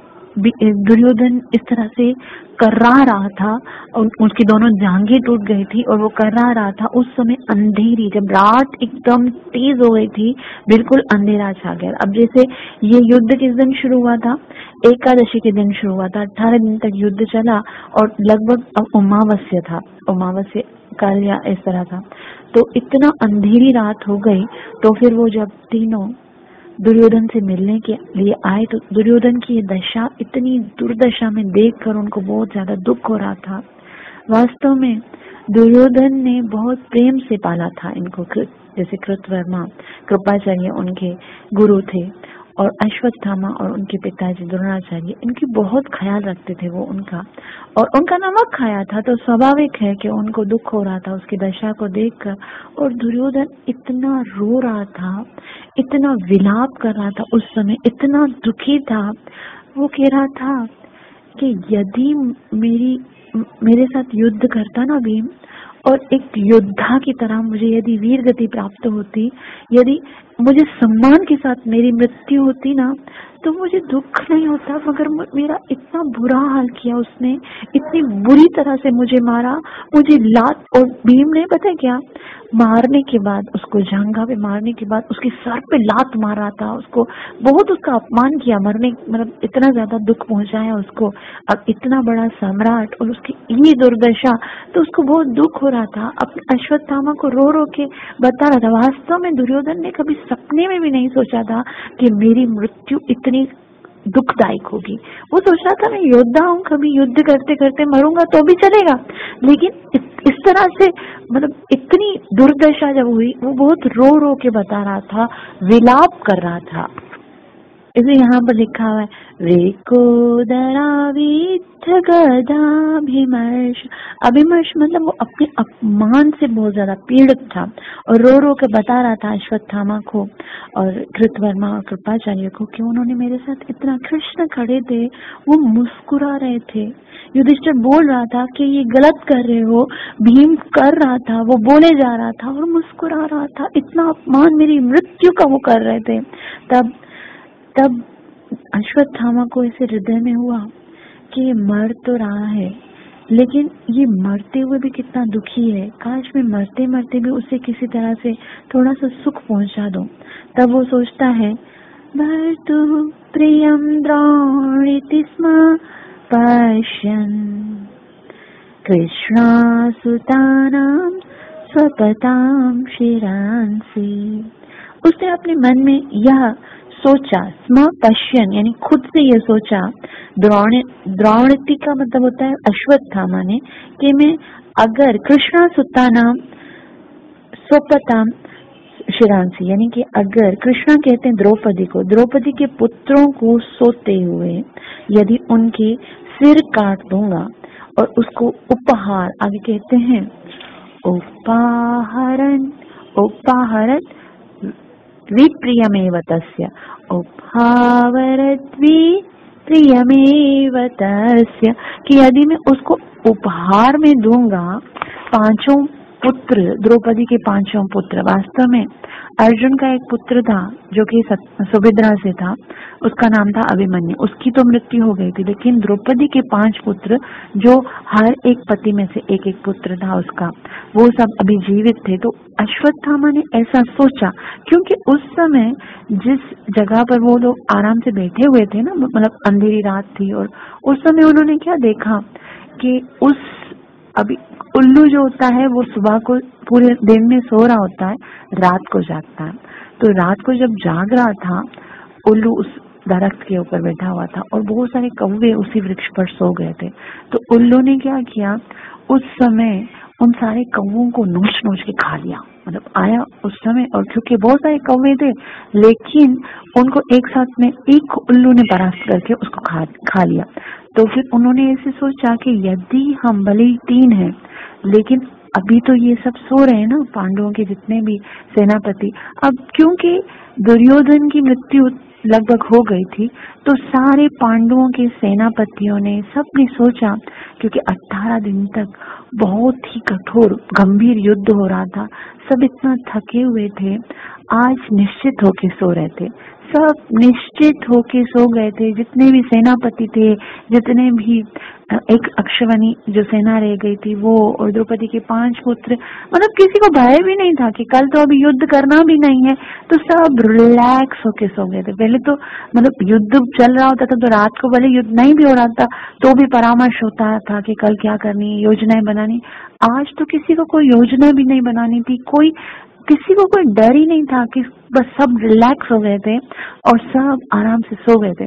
दुर्योधन इस तरह से कर्रा रहा था और उसकी दोनों जांघें टूट गई थी और वो कर्रा रहा था, उस समय अंधेरी, जब रात एकदम तेज हो गई थी, बिल्कुल अंधेरा छा गया। अब जैसे ये युद्ध किस दिन शुरू हुआ था? एकादशी के दिन शुरू हुआ था, अठारह दिन तक युद्ध चला और लगभग अमावस्या था, अमावस्या कल या इस तरह था। तो इतना अंधेरी रात हो गई, तो फिर वो जब तीनों दुर्योधन से मिलने के लिए आए तो दुर्योधन की ये दशा, इतनी दुर्दशा में देखकर उनको बहुत ज्यादा दुख हो रहा था। वास्तव में दुर्योधन ने बहुत प्रेम से पाला था इनको, जैसे कृतवर्मा कृपाचार्य उनके गुरु थे और अश्वत्थामा और उनके पिताजी द्रोणाचार्य इनकी बहुत ख्याल रखते थे वो उनका, और उनका नमक खाया था तो स्वाभाविक है कि उनको दुख हो रहा था उसकी दशा को देखकर। और दुर्योधन इतना रो रहा था, इतना विलाप कर रहा था, उस समय इतना दुखी था। वो कह रहा था कि यदि मेरी मेरे साथ युद्ध करता ना भीम, और एक योद्धा की तरह मुझे यदि वीर गति प्राप्त होती, यदि मुझे सम्मान के साथ मेरी मृत्यु होती ना, तो मुझे दुख नहीं होता। मगर मेरा इतना बुरा हाल किया उसने, इतनी बुरी तरह से मुझे मारा, मुझे लात, और भीम ने पता है क्या, मारने के बाद उसको जंघा पे मारने के बाद उसके सर पे लात मारा था, उसको बहुत उसका अपमान किया, मरने मतलब इतना ज्यादा दुख पहुंचाया उसको। अब इतना बड़ा सम्राट और उसकी ये दुर्दशा, तो उसको बहुत दुख हो रहा था। अपने अश्वत्थामा को रो रो के बता रहा था। वास्तव में दुर्योधन ने कभी सपने में भी नहीं सोचा था कि मेरी मृत्यु इतनी दुखदायक होगी। वो सोच रहा था मैं योद्धा हूँ, कभी युद्ध करते करते मरूंगा तो भी चलेगा, लेकिन इस तरह से मतलब इतनी दुर्दशा जब हुई, वो बहुत रो रो के बता रहा था, विलाप कर रहा था। इसे यहाँ पर लिखा हुआ है, वेकोदराविथ गदाभिमर्श। अभिमर्श मतलब वो अपने अपमान से बहुत ज्यादा पीड़ित था और रो रो के बता रहा था अश्वत्थामा को और कृतवर्मा और कृपाचार्य को कि उन्होंने मेरे साथ इतना, कृष्ण खड़े थे वो मुस्कुरा रहे थे। युधिष्ठिर बोल रहा था कि ये गलत कर रहे हो, भीम कर रहा था, वो बोले जा रहा था और मुस्कुरा रहा था, इतना अपमान, मेरी मृत्यु का वो कर रहे थे। तब तब अश्वत्थामा को ऐसे हृदय में हुआ कि ये मर तो रहा है, लेकिन ये मरते हुए भी कितना दुखी है, काश मैं मरते मरते भी उसे किसी तरह से थोड़ा सा सुख पहुंचा दूं। तब वो सोचता है, भर्तु प्रियम द्रोणिति स्म पश्यन् कृष्णासुतानां स्वपतां शिरांसि। उसने अपने मन में यह सोचा, स्म पश्यन् यानी खुद से ये सोचा, द्रोण द्रोणति का मतलब होता है अश्वत्थामा ने, कि मैं अगर कृष्णासुतानां स्वपतां शिरांसी यानी कि अगर कृष्णा कहते हैं द्रौपदी को, द्रौपदी के पुत्रों को सोते हुए यदि उनके सिर काट दूंगा और उसको उपहार, आगे कहते हैं उपाहरन उपाहरत विप्रियमेव तस्य, उपहावरत विप्रियमेव तस्य, कि यदि मैं उसको उपहार में दूंगा पांचों पुत्र, द्रौपदी के पांचों पुत्र, वास्तव में अर्जुन का एक पुत्र था जो कि सुभद्रा से था, उसका नाम था अभिमन्यु, उसकी तो मृत्यु हो गई थी, लेकिन द्रौपदी के पांच पुत्र जो हर एक पति में से एक एक पुत्र था उसका, वो सब अभी जीवित थे। तो अश्वत्थामा ने ऐसा सोचा, क्योंकि उस समय जिस जगह पर वो लोग आराम से बैठे हुए थे ना, मतलब अंधेरी रात थी, और उस समय उन्होंने क्या देखा कि उस अभी उल्लू जो होता है वो सुबह को पूरे दिन में सो रहा होता है, रात को जागता है। तो रात को जब जाग रहा था उल्लू उस दरख्त के ऊपर बैठा हुआ था और बहुत सारे कौवे उसी वृक्ष पर सो गए थे। तो उल्लू ने क्या किया, उस समय उन सारे कौवों को नोच नोच के खा लिया, मतलब आया उस समय, और क्योंकि बहुत सारे कौवे थे लेकिन उनको एक साथ में एक उल्लू ने परास्त करके उसको खा खा लिया। तो फिर उन्होंने ऐसे सोचा कि यदि हम भले ही तीन हैं लेकिन अभी तो ये सब सो रहे हैं ना, पांडवों के जितने भी सेनापति, अब क्योंकि दुर्योधन की मृत्यु लगभग हो गई थी तो सारे पांडवों के सेनापतियों ने सबने सोचा, क्योंकि अठारह दिन तक बहुत ही कठोर गंभीर युद्ध हो रहा था, सब इतना थके हुए थे, आज निश्चित होके सो रहे थे, सब निश्चित होके सो गए थे, जितने भी सेनापति थे, जितने भी एक अक्षवनी जो सेना रह गई थी वो, और द्रौपदी के पांच पुत्र, मतलब किसी को भय भी नहीं था कि कल तो अभी युद्ध करना भी नहीं है, तो सब रिलैक्स होके सो गए थे। पहले तो मतलब युद्ध चल रहा होता था तो रात को भले युद्ध नहीं भी हो रहा था तो भी परामर्श होता था कि कल क्या करनी है, योजनाएं बनानी। आज तो किसी को कोई योजना भी नहीं बनानी थी, कोई किसी को कोई डर ही नहीं था, कि बस सब रिलैक्स हो गए थे और सब आराम से सो गए थे।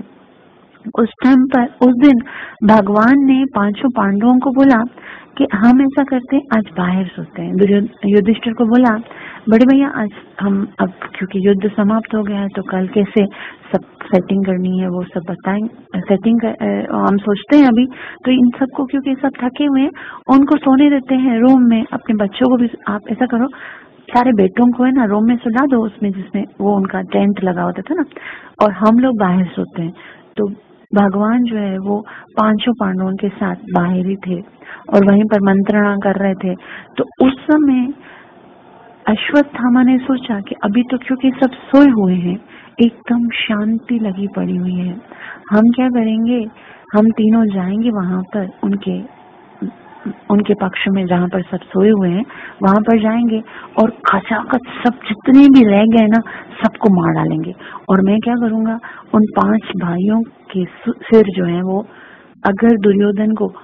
उस टाइम पर उस दिन भगवान ने पांचों पांडवों को बोला कि हम ऐसा करते हैं, आज बाहर सोते हैं। युधिष्ठिर को बोला, बड़े भैया आज हम, अब क्योंकि युद्ध समाप्त हो गया है तो कल कैसे सब सेटिंग करनी है वो सब बताएंगे, सेटिंग कर, हम सोचते हैं अभी तो इन सबको, क्योंकि सब थके हुए हैं उनको सोने देते हैं रूम में, अपने बच्चों को भी आप ऐसा करो सारे बेटों को है ना रूम में सुला दो, उसमें जिसमें वो उनका टेंट लगा होता था ना, और हम लोग बाहर सोते हैं। तो भगवान जो है वो पांचों पांडवों के साथ बाहर ही थे और वहीं पर मंत्रणा कर रहे थे। तो उस समय अश्वत्थामा ने सोचा कि अभी तो क्योंकि सब सोए हुए हैं, एकदम शांति लगी पड़ी हुई है, हम क्या करेंगे, हम तीनों जाएंगे वहां पर उनके उनके पक्ष में जहां पर सब सोए हुए हैं वहां पर जाएंगे और खचाखच सब जितने भी रह गए ना सबको मार डालेंगे। और मैं क्या करूंगा, उन पांच भाइयों के सिर जो है वो, अगर दुर्योधन को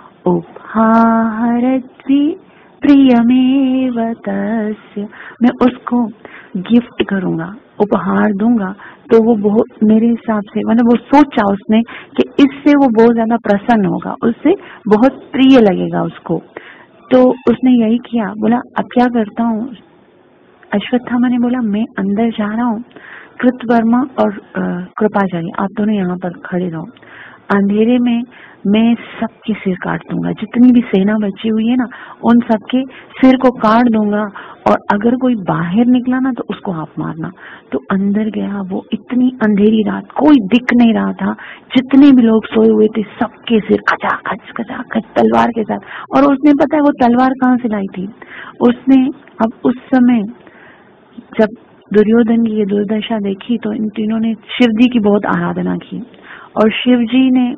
उपहारति प्रियमेव तस्य, मैं उसको गिफ्ट करूंगा, उपहार दूंगा, तो वो बहुत मेरे हिसाब से, मतलब वो सोचा उसने कि इससे वो बहुत ज्यादा प्रसन्न होगा, उससे बहुत प्रिय लगेगा उसको। तो उसने यही किया, बोला अब क्या करता हूँ। अश्वत्थामा ने बोला मैं अंदर जा रहा हूँ, कृतवर्मा और कृपाचार्य आप दोनों यहाँ पर खड़े रहो, अंधेरे में मैं सबके सिर काट दूंगा, जितनी भी सेना बची हुई है ना उन सबके सिर को काट दूंगा, और अगर कोई बाहर निकला ना तो उसको आप मारना। तो अंदर गया, वो इतनी अंधेरी रात, कोई दिख नहीं रहा था, जितने भी लोग सोए हुए थे सबके सिर खचाखच खचाखच तलवार के साथ। और उसने पता है वो तलवार कहाँ से लाई थी उसने, अब उस समय जब दुर्योधन की ये दुर्दशा देखी तो इन तीनों ने शिव जी की बहुत आराधना की, और शिव जी ने उन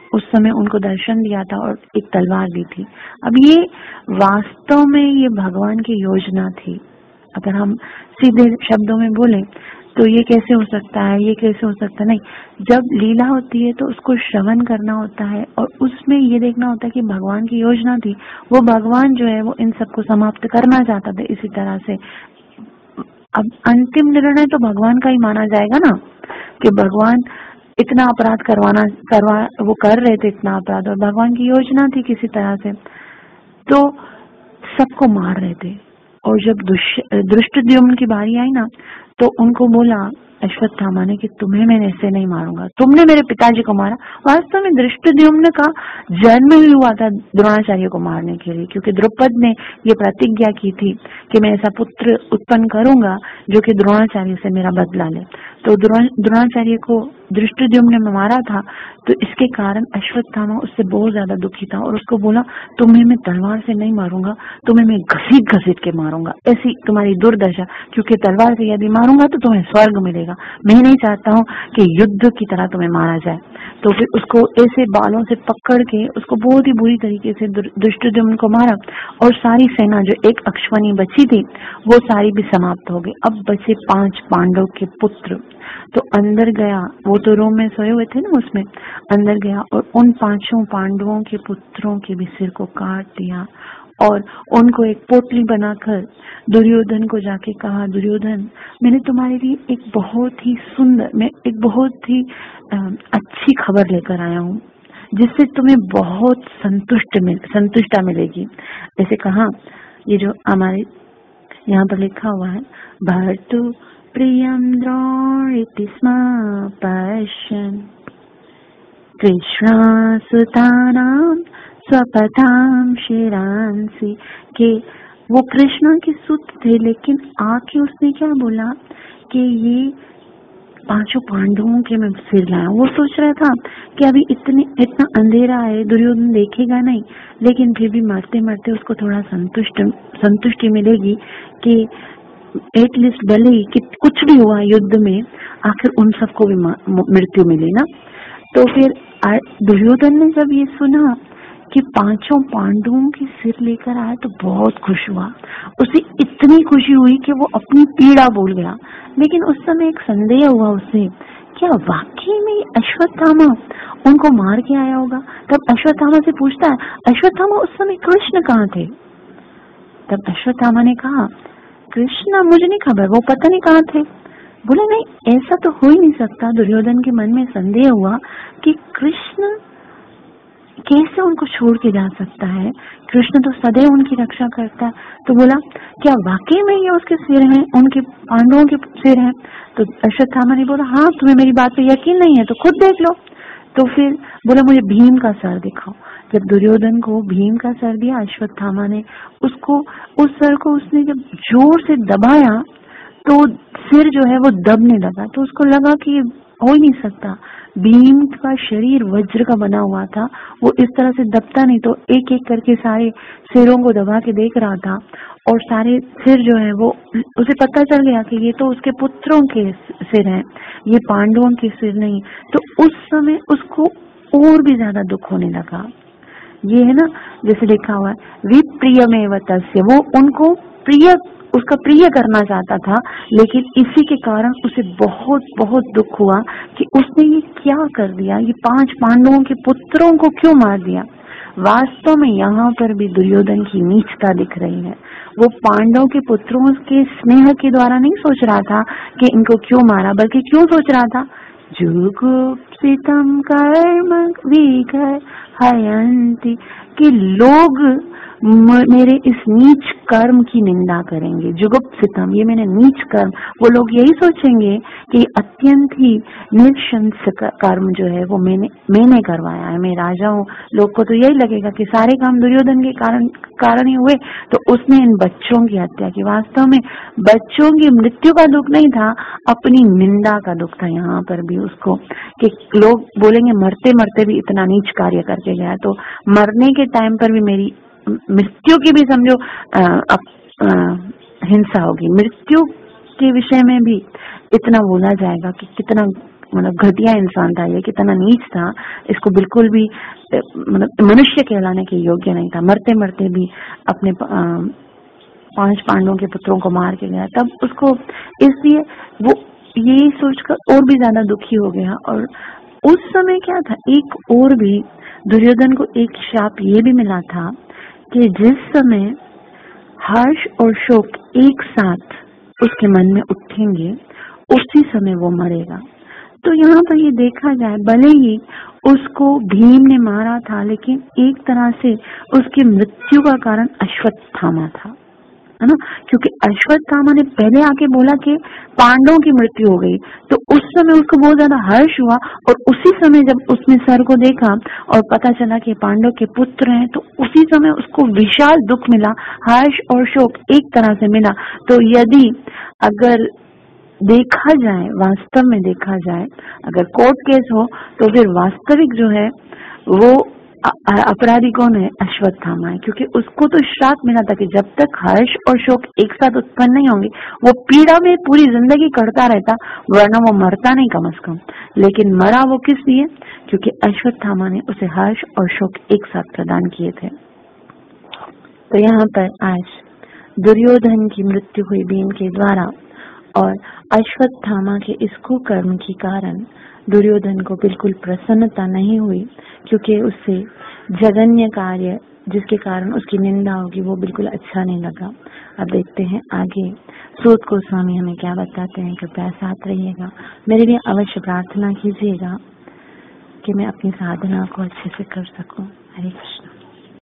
उस समय उनको दर्शन दिया था और एक तलवार दी थी। अब ये वास्तव में ये भगवान की योजना थी। अगर हम सीधे शब्दों में बोलें तो ये कैसे हो सकता है, ये कैसे हो सकता है, नहीं, जब लीला होती है तो उसको श्रवण करना होता है और उसमें ये देखना होता है कि भगवान की योजना थी, वो भगवान जो है वो इन सबको समाप्त करना चाहता था इसी तरह से। अब अंतिम निर्णय तो भगवान का ही माना जाएगा ना, कि भगवान इतना अपराध करवाना करवा वो कर रहे थे इतना अपराध, और भगवान की योजना थी किसी तरह से, तो सबको मार रहे थे। और जब दृष्टद्युम्न की बारी आई ना, तो उनको बोला अश्वत्थामा ने कि तुम्हें मैं ऐसे नहीं मारूंगा, तुमने मेरे पिताजी को मारा। वास्तव में दृष्टद्युम्न का जन्म ही हुआ था द्रोणाचार्य को मारने के लिए, क्योंकि द्रौपद ने ये प्रतिज्ञा की थी कि मैं ऐसा पुत्र उत्पन्न करूंगा जो कि द्रोणाचार्य से मेरा बदला ले। तो द्रोणाचार्य को दृष्टद्युम्न ने मारा था, तो इसके कारण अश्वत्थामा उससे बहुत ज्यादा दुखी था और उसको बोला तुम्हें मैं तलवार से नहीं मारूंगा, तुम्हें मैं घसीट घसीट के मारूंगा, ऐसी तुम्हारी दुर्दशा, क्योंकि तलवार से यदि मारूंगा तो तुम्हें स्वर्ग मिलेगा, मैं नहीं चाहता हूँ कि युद्ध की तरह तुम्हें मारा जाए। तो फिर उसको ऐसे बालों से पकड़ के उसको बहुत ही बुरी तरीके से दृष्टद्युम्न को मारा, और सारी सेना जो एक अक्षवनी बची थी वो सारी भी समाप्त हो गई। अब बचे पांच पांडव के पुत्र, तो अंदर गया, वो तो रूम में सोए हुए थे ना, उसमें अंदर गया और उन पांचों पांडवों के पुत्रों के भी सिर को काट दिया और उनको एक पोटली बनाकर दुर्योधन को जाके कहा, दुर्योधन मैंने तुम्हारे लिए एक बहुत ही सुंदर, मैं एक बहुत ही अच्छी खबर लेकर आया हूँ जिससे तुम्हें बहुत संतुष्ट मिल संतुष्टा मिलेगी। ऐसे कहा, ये जो हमारे यहाँ पर लिखा हुआ है, भर्तु प्रियं द्रोणिति स्म पश्यन् कृष्णासुतानां स्वपथां शिरांसि, कि वो कृष्णा के सुत थे, लेकिन आके उसने क्या बोला कि ये पांचों पांडवों के मैं सिर लाया। वो सोच रहा था कि अभी इतने इतना अंधेरा है, दुर्योधन देखेगा नहीं, लेकिन फिर भी मरते मरते उसको थोड़ा संतुष्ट संतुष्टि मिलेगी कि एटलीस्ट भले ही कि कुछ भी हुआ युद्ध में, आखिर उन सबको भी मृत्यु मिली ना। तो फिर दुर्योधन ने जब ये सुना कि पांचों पांडवों के सिर लेकर आया तो बहुत खुश हुआ। उसे इतनी खुशी हुई कि वो अपनी पीड़ा भूल गया। लेकिन उस समय एक संदेह हुआ उसे, क्या वाकई में अश्वत्थामा उनको मार के आया होगा? तब अश्वत्थामा से पूछता है, अश्वत्थामा उस समय कृष्ण कहाँ थे? तब अश्वत्थामा ने कहा, कृष्ण मुझे नहीं खबर, वो पता नहीं कहाँ थे। बोले नहीं, ऐसा तो हो ही नहीं सकता। दुर्योधन के मन में संदेह हुआ कि कृष्ण कैसे उनको छोड़ के जा सकता है, कृष्ण तो सदैव उनकी रक्षा करता है। तो बोला, क्या वाकई में ये उसके सिर हैं, उनके पांडवों के सिर हैं? तो अश्वत्थामा ने बोला, हाँ तुम्हें मेरी बात पे यकीन नहीं है तो खुद देख लो। तो फिर बोला, मुझे भीम का सर दिखाओ। जब दुर्योधन को भीम का सर दिया अश्वत्थामा ने, उसको उस सर को उसने जब जोर से दबाया तो सिर जो है वो दबने लगा। तो उसको लगा कि ये हो ही नहीं सकता, भीम का शरीर वज्र का बना हुआ था, वो इस तरह से दबता नहीं। तो एक एक करके सारे सिरों को दबा के देख रहा था और सारे सिर जो है वो, उसे पता चल गया कि ये तो उसके पुत्रों के सिर हैं, ये पांडवों के सिर नहीं। तो उस समय उसको और भी ज्यादा दुख होने लगा। ये है ना, जैसे लिखा हुआ है, विप्रियमेव तस्य, वो उनको प्रिय, उसका प्रिय करना चाहता था, लेकिन इसी के कारण उसे बहुत बहुत दुख हुआ कि उसने ये क्या कर दिया, ये पांच पांडवों के पुत्रों को क्यों मार दिया। वास्तव में यहाँ पर भी दुर्योधन की नीचता दिख रही है। वो पांडवों के पुत्रों के स्नेह के द्वारा नहीं सोच रहा था कि इनको क्यों मारा, बल्कि क्यों सोच रहा था, जुगुप्सितम कर्म विघ्न हयन्ति, कि लोग मेरे इस नीच कर्म की निंदा करेंगे। जुगुप्सितम, ये मैंने नीच कर्म, वो लोग यही सोचेंगे कि अत्यंत ही निशंस कर्म जो है वो मैंने मैंने करवाया है, मैं राजा हूँ। लोग को तो यही लगेगा कि सारे काम दुर्योधन के कारण कारण ही हुए, तो उसने इन बच्चों की हत्या की। वास्तव में बच्चों की मृत्यु का दुख नहीं था, अपनी निंदा का दुख था यहाँ पर भी उसको, कि लोग बोलेंगे मरते मरते भी इतना नीच कार्य करके गया, तो मरने के टाइम पर भी मेरी मृत्यु की भी समझो हिंसा होगी, मृत्यु के विषय में भी इतना बोला जाएगा कि कितना मतलब घटिया इंसान था, ये कितना नीच था, इसको बिल्कुल भी मतलब मनुष्य कहलाने के योग्य नहीं था। मरते मरते भी अपने पांच पांडवों के पुत्रों को मार के गया, तब उसको इसलिए वो ये सोचकर और भी ज्यादा दुखी हो गया। और उस समय क्या था, एक और भी दुर्योधन को एक शाप ये भी मिला था कि जिस समय हर्ष और शोक एक साथ उसके मन में उठेंगे उसी समय वो मरेगा। तो यहाँ पर ये देखा जाए, भले ही उसको भीम ने मारा था, लेकिन एक तरह से उसकी मृत्यु का कारण अश्वत्थामा था, है ना, क्योंकि अश्वत्थामा ने पहले आके बोला कि पांडवों की मृत्यु हो गई, तो उस समय उसको बहुत ज्यादा हर्ष हुआ। और उसी समय जब उसने सर को देखा और पता चला कि पांडव के पुत्र हैं, तो उसी समय उसको विशाल दुख मिला, हर्ष और शोक एक तरह से मिला। तो यदि अगर देखा जाए, वास्तव में देखा जाए, अगर कोर्ट केस हो तो फिर वास्तविक जो है वो अपराधी कौन है, अश्वत्थामा है, क्योंकि उसको तो श्राप मिला था कि जब तक हर्ष और शोक एक साथ उत्पन्न नहीं होंगे वो पीड़ा में पूरी जिंदगी कटता रहता, वरना वो मरता नहीं कम से कम। लेकिन मरा वो किस लिए, क्योंकि अश्वत्थामा ने उसे हर्ष और शोक एक साथ प्रदान किए थे। तो यहाँ पर आज दुर्योधन की मृत्यु हुई भीम के द्वारा, और अश्वत्थामा के इस कुकर्म के कारण दुर्योधन को बिल्कुल प्रसन्नता नहीं हुई, क्योंकि उससे जघन्य कार्य जिसके कारण उसकी निंदा होगी वो बिल्कुल अच्छा नहीं लगा। अब देखते हैं आगे सूत गोस्वामी हमें क्या बताते हैं। कृपया साथ रहिएगा, मेरे लिए अवश्य प्रार्थना कीजिएगा कि मैं अपनी साधना को अच्छे से कर सकूं। हरे कृष्ण।